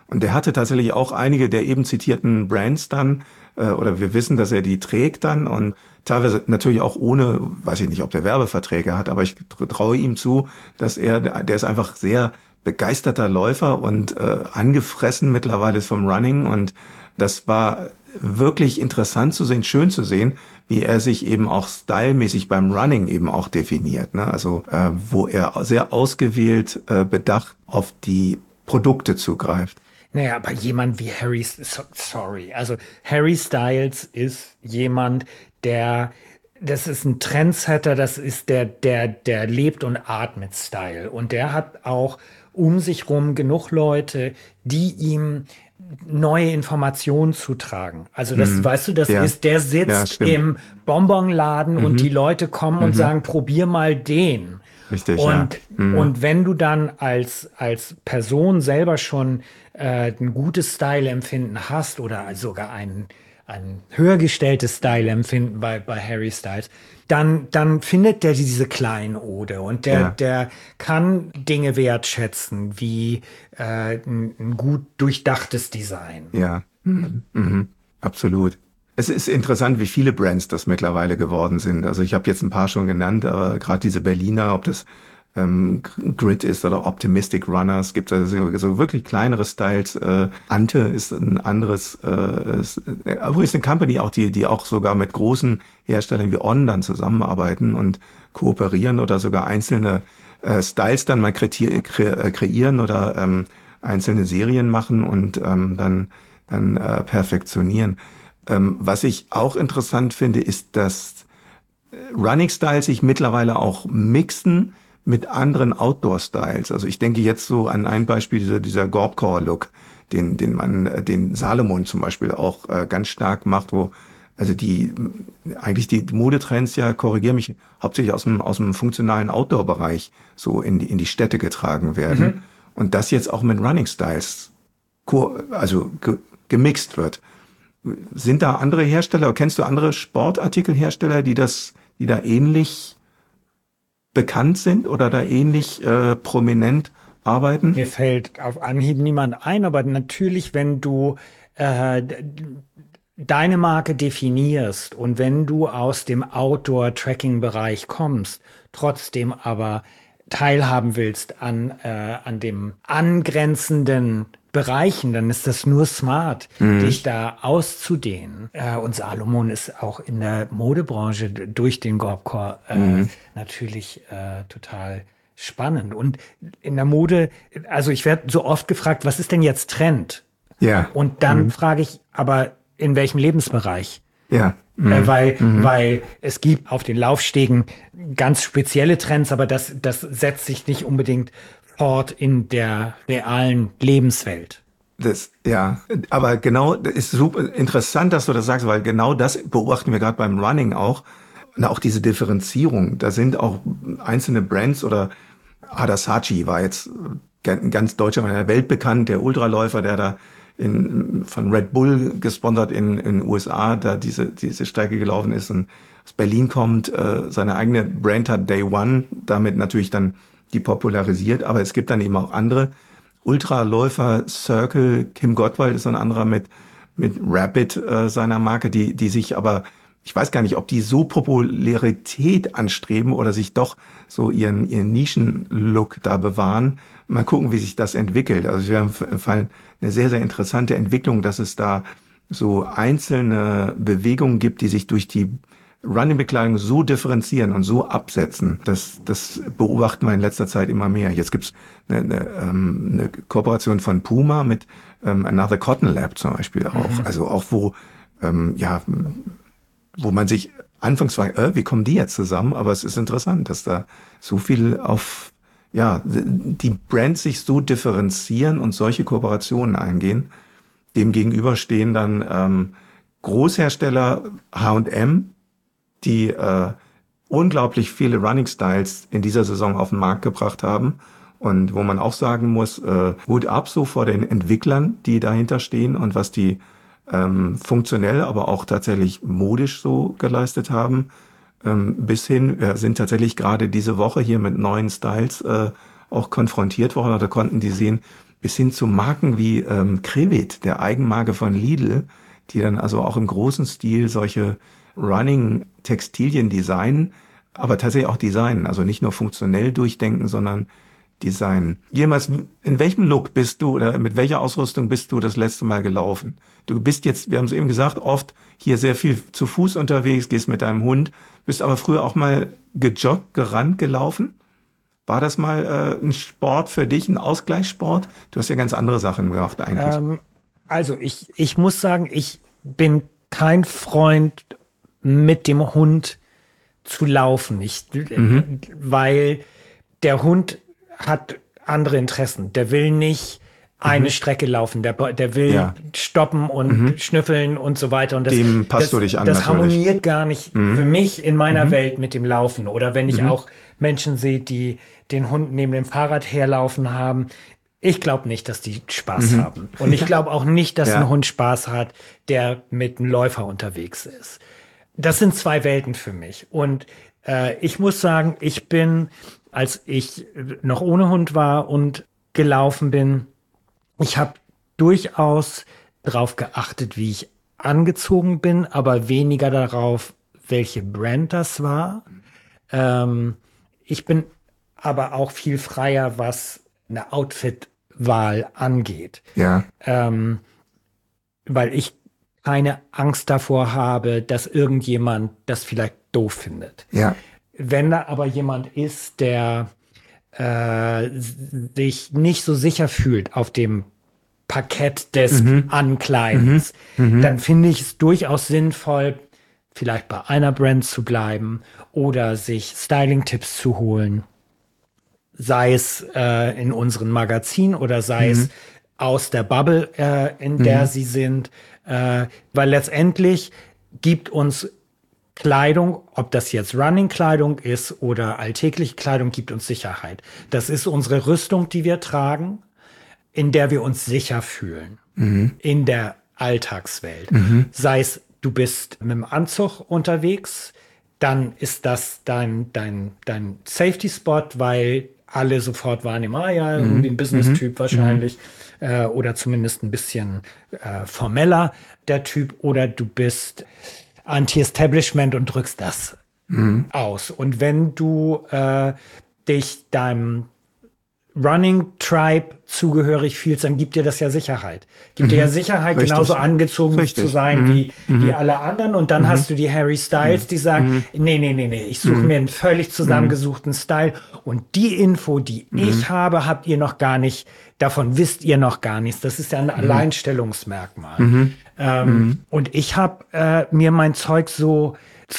Und der hatte tatsächlich auch einige der eben zitierten Brands dann, äh, oder wir wissen, dass er die trägt dann und teilweise natürlich auch ohne, weiß ich nicht, ob der Werbeverträge hat, aber ich traue ihm zu, dass er, der ist einfach sehr begeisterter Läufer und äh, angefressen mittlerweile vom Running und das war wirklich interessant zu sehen, schön zu sehen, wie er sich eben auch stylmäßig beim Running eben auch definiert, ne? Also äh, wo er sehr ausgewählt, äh, bedacht auf die Produkte zugreift. Naja, aber jemand wie Harry, so, sorry, also Harry Styles ist jemand, der, das ist ein Trendsetter, das ist der, der, der lebt und atmet Style. Und der hat auch um sich rum genug Leute, die ihm neue Informationen zutragen. Also das, mhm. weißt du, das ja. ist, der sitzt ja, im Bonbonladen mhm. und die Leute kommen mhm. und sagen, probier mal den. Richtig, und, ja. Mhm. und wenn du dann als, als Person selber schon äh, ein gutes Style-Empfinden hast oder sogar ein, ein höher gestelltes Style-Empfinden bei, bei Harry Styles, dann, dann findet der diese Kleinode und der, ja. der kann Dinge wertschätzen, wie äh, ein, ein gut durchdachtes Design. Ja, mhm. Mhm. Absolut. Es ist interessant, wie viele Brands das mittlerweile geworden sind. Also ich habe jetzt ein paar schon genannt, aber gerade diese Berliner, ob das ähm, Grid ist oder Optimistic Runners, gibt es also so wirklich kleinere Styles. Äh, Ante ist ein anderes, äh, ist, äh, übrigens eine Company auch, die die auch sogar mit großen Herstellern wie On dann zusammenarbeiten und kooperieren oder sogar einzelne äh, Styles dann mal kreier, kre, kreieren oder ähm, einzelne Serien machen und ähm, dann dann äh, perfektionieren. Ähm, was ich auch interessant finde, ist, dass Running Styles sich mittlerweile auch mixen mit anderen Outdoor Styles. Also ich denke jetzt so an ein Beispiel, dieser, dieser Gorpcore Look, den, den man, den Salomon zum Beispiel auch äh, ganz stark macht, wo also die, eigentlich die Modetrends ja, korrigiere mich, hauptsächlich aus dem, aus dem funktionalen Outdoor-Bereich so in die, in die Städte getragen werden. Mhm. Und das jetzt auch mit Running Styles, also ge, gemixt wird. Sind da andere Hersteller, kennst du andere Sportartikelhersteller, die das, die da ähnlich bekannt sind oder da ähnlich äh, prominent arbeiten? Mir fällt auf Anhieb niemand ein, aber natürlich, wenn du äh, deine Marke definierst und wenn du aus dem Outdoor-Tracking-Bereich kommst, trotzdem aber teilhaben willst an, äh, an dem angrenzenden Bereichen, dann ist das nur smart, mhm. dich da auszudehnen. Äh, und Salomon ist auch in der Modebranche durch den Gorpcore äh, mhm. natürlich äh, total spannend. Und in der Mode, also ich werde so oft gefragt, was ist denn jetzt Trend? Ja. Und dann mhm. frage ich, aber in welchem Lebensbereich? Ja. Mhm. Äh, weil, mhm. weil es gibt auf den Laufstegen ganz spezielle Trends, aber das, das setzt sich nicht unbedingt fort in der realen Lebenswelt. Das, ja, aber genau, das ist super interessant, dass du das sagst, weil genau das beobachten wir gerade beim Running auch. Und auch diese Differenzierung. Da sind auch einzelne Brands oder Adasachi war jetzt ein ganz deutscher, in der Welt bekannt, der Ultraläufer, der da in, von Red Bull gesponsert in in den U S A, da diese diese Strecke gelaufen ist und aus Berlin kommt, äh, seine eigene Brand hat Day One, damit natürlich dann die popularisiert, aber es gibt dann eben auch andere Ultraläufer, Circle, Kim Gottwald ist ein anderer mit mit Rapid äh, seiner Marke, die die sich aber, ich weiß gar nicht, ob die so Popularität anstreben oder sich doch so ihren ihren Nischen-Look da bewahren. Mal gucken, wie sich das entwickelt. Also es wäre eine sehr, sehr interessante Entwicklung, dass es da so einzelne Bewegungen gibt, die sich durch die Running-Bekleidung so differenzieren und so absetzen. Das, das beobachten wir in letzter Zeit immer mehr. Jetzt gibt's eine, eine, ähm, eine Kooperation von Puma mit ähm, Another Cotton Lab zum Beispiel auch. Mhm. Also auch wo, ähm, ja, wo man sich anfangs fragt, äh, wie kommen die jetzt zusammen? Aber es ist interessant, dass da so viel auf, ja, die Brands sich so differenzieren und solche Kooperationen eingehen. Dem gegenüber stehen dann ähm, Großhersteller H und M, die äh, unglaublich viele Running Styles in dieser Saison auf den Markt gebracht haben und wo man auch sagen muss, äh, Hut ab so vor den Entwicklern, die dahinter stehen und was die ähm, funktionell, aber auch tatsächlich modisch so geleistet haben. Ähm, bis hin, wir sind tatsächlich gerade diese Woche hier mit neuen Styles äh, auch konfrontiert worden oder konnten die sehen, bis hin zu Marken wie ähm, Krevit, der Eigenmarke von Lidl, die dann also auch im großen Stil solche Running-Textilien designen, aber tatsächlich auch designen, also nicht nur funktionell durchdenken, sondern designen. Jemals, in welchem Look bist du oder mit welcher Ausrüstung bist du das letzte Mal gelaufen? Du bist jetzt, wir haben es eben gesagt, oft hier sehr viel zu Fuß unterwegs, gehst mit deinem Hund, bist aber früher auch mal gejoggt, gerannt, gelaufen? War das mal äh, ein Sport für dich, ein Ausgleichssport? Du hast ja ganz andere Sachen gemacht eigentlich. Ähm, also ich, ich muss sagen, ich bin kein Freund, mit dem Hund zu laufen. Ich, mhm. Weil der Hund hat andere Interessen. Der will nicht eine mhm. Strecke laufen. Der, der will ja. stoppen und mhm. schnüffeln und so weiter. Und das, dem passt das, du dich an. Das natürlich. harmoniert gar nicht mhm. für mich in meiner mhm. Welt mit dem Laufen. Oder wenn ich mhm. auch Menschen sehe, die den Hund neben dem Fahrrad herlaufen haben. Ich glaube nicht, dass die Spaß mhm. haben. Und ich glaube auch nicht, dass ja. ein Hund Spaß hat, der mit einem Läufer unterwegs ist. Das sind zwei Welten für mich. Und äh, ich muss sagen, ich bin, als ich noch ohne Hund war und gelaufen bin, ich habe durchaus darauf geachtet, wie ich angezogen bin, aber weniger darauf, welche Brand das war. Ähm, ich bin aber auch viel freier, was eine Outfit-Wahl angeht. Ja. Ähm, weil ich keine Angst davor habe, dass irgendjemand das vielleicht doof findet. Ja. Wenn da aber jemand ist, der äh, sich nicht so sicher fühlt auf dem Parkett des mhm. Ankleidens, mhm. dann finde ich es durchaus sinnvoll, vielleicht bei einer Brand zu bleiben oder sich Styling-Tipps zu holen. Sei es äh, in unseren Magazinen oder sei mhm. es aus der Bubble, äh, in der mhm. sie sind. Äh, weil letztendlich gibt uns Kleidung, ob das jetzt Running-Kleidung ist oder alltägliche Kleidung, gibt uns Sicherheit. Das ist unsere Rüstung, die wir tragen, in der wir uns sicher fühlen. Mhm. In der Alltagswelt. Mhm. Sei es, du bist mit dem Anzug unterwegs, dann ist das dein, dein, dein Safety-Spot, weil alle sofort wahrnehmen, ah ja, mhm. ein Business-Typ mhm. wahrscheinlich äh, oder zumindest ein bisschen äh, formeller der Typ, oder du bist Anti-Establishment und drückst das mhm. aus. Und wenn du äh, dich deinem Running Tribe zugehörig fühlst, dann gibt dir das ja Sicherheit. Gibt mhm. dir ja Sicherheit, Richtig. genauso angezogen Richtig. zu sein mhm. wie, mhm. wie alle anderen. Und dann mhm. hast du die Harry Styles, die sagen, mhm. nee, nee, nee, nee, ich suche mhm. mir einen völlig zusammengesuchten Style. Und die Info, die mhm. ich habe, habt ihr noch gar nicht, davon wisst ihr noch gar nichts. Das ist ja ein mhm. Alleinstellungsmerkmal. Mhm. Ähm, mhm. Und ich habe äh, mir mein Zeug so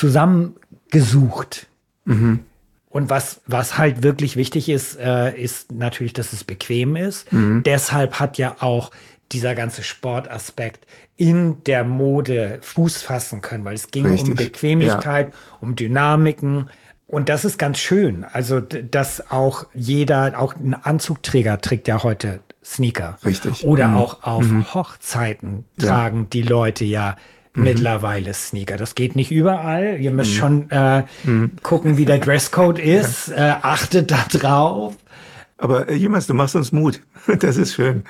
zusammengesucht. Mhm. Und was, was halt wirklich wichtig ist, äh, ist natürlich, dass es bequem ist. Mhm. Deshalb hat ja auch dieser ganze Sportaspekt in der Mode Fuß fassen können, weil es ging Richtig. um Bequemlichkeit, ja. um Dynamiken. Und das ist ganz schön. Also, dass auch jeder, auch ein Anzugträger trägt ja heute Sneaker. Richtig. Oder mhm. auch auf mhm. Hochzeiten ja. tragen die Leute ja Mhm. mittlerweile Sneaker. Das geht nicht überall. Ihr müsst mhm. schon äh, mhm. gucken, wie der Dresscode ist. Ja. Äh, achtet da drauf. Aber äh, Yilmaz, du machst uns Mut. Das ist schön.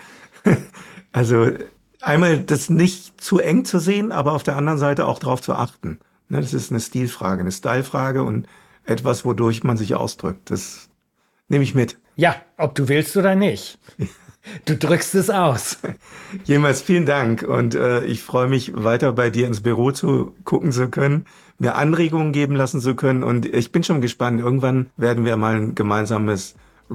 Also einmal das nicht zu eng zu sehen, aber auf der anderen Seite auch drauf zu achten. Ne, das ist eine Stilfrage, eine Stylefrage und etwas, wodurch man sich ausdrückt. Das nehme ich mit. Ja, ob du willst oder nicht. Du drückst es aus. Jemals vielen Dank und äh, ich freue mich, weiter bei dir ins Büro zu gucken zu können, mir Anregungen geben lassen zu können und ich bin schon gespannt, irgendwann werden wir mal ein gemeinsames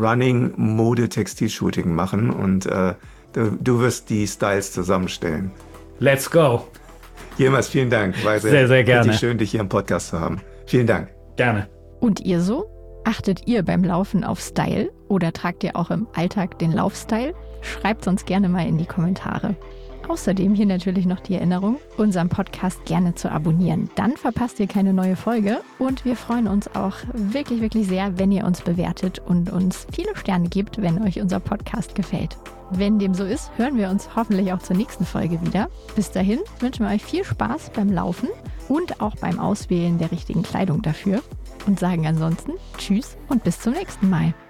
Running-Mode-Textil-Shooting machen und äh, du, du wirst die Styles zusammenstellen. Let's go. Jemals vielen Dank. War sehr, sehr, sehr gerne. Richtig schön, dich hier im Podcast zu haben. Vielen Dank. Gerne. Und ihr so? Achtet ihr beim Laufen auf Style oder tragt ihr auch im Alltag den Laufstyle? Schreibt uns gerne mal in die Kommentare. Außerdem hier natürlich noch die Erinnerung, unseren Podcast gerne zu abonnieren. Dann verpasst ihr keine neue Folge und wir freuen uns auch wirklich, wirklich sehr, wenn ihr uns bewertet und uns viele Sterne gebt, wenn euch unser Podcast gefällt. Wenn dem so ist, hören wir uns hoffentlich auch zur nächsten Folge wieder. Bis dahin wünschen wir euch viel Spaß beim Laufen und auch beim Auswählen der richtigen Kleidung dafür. Und sagen ansonsten Tschüss und bis zum nächsten Mal.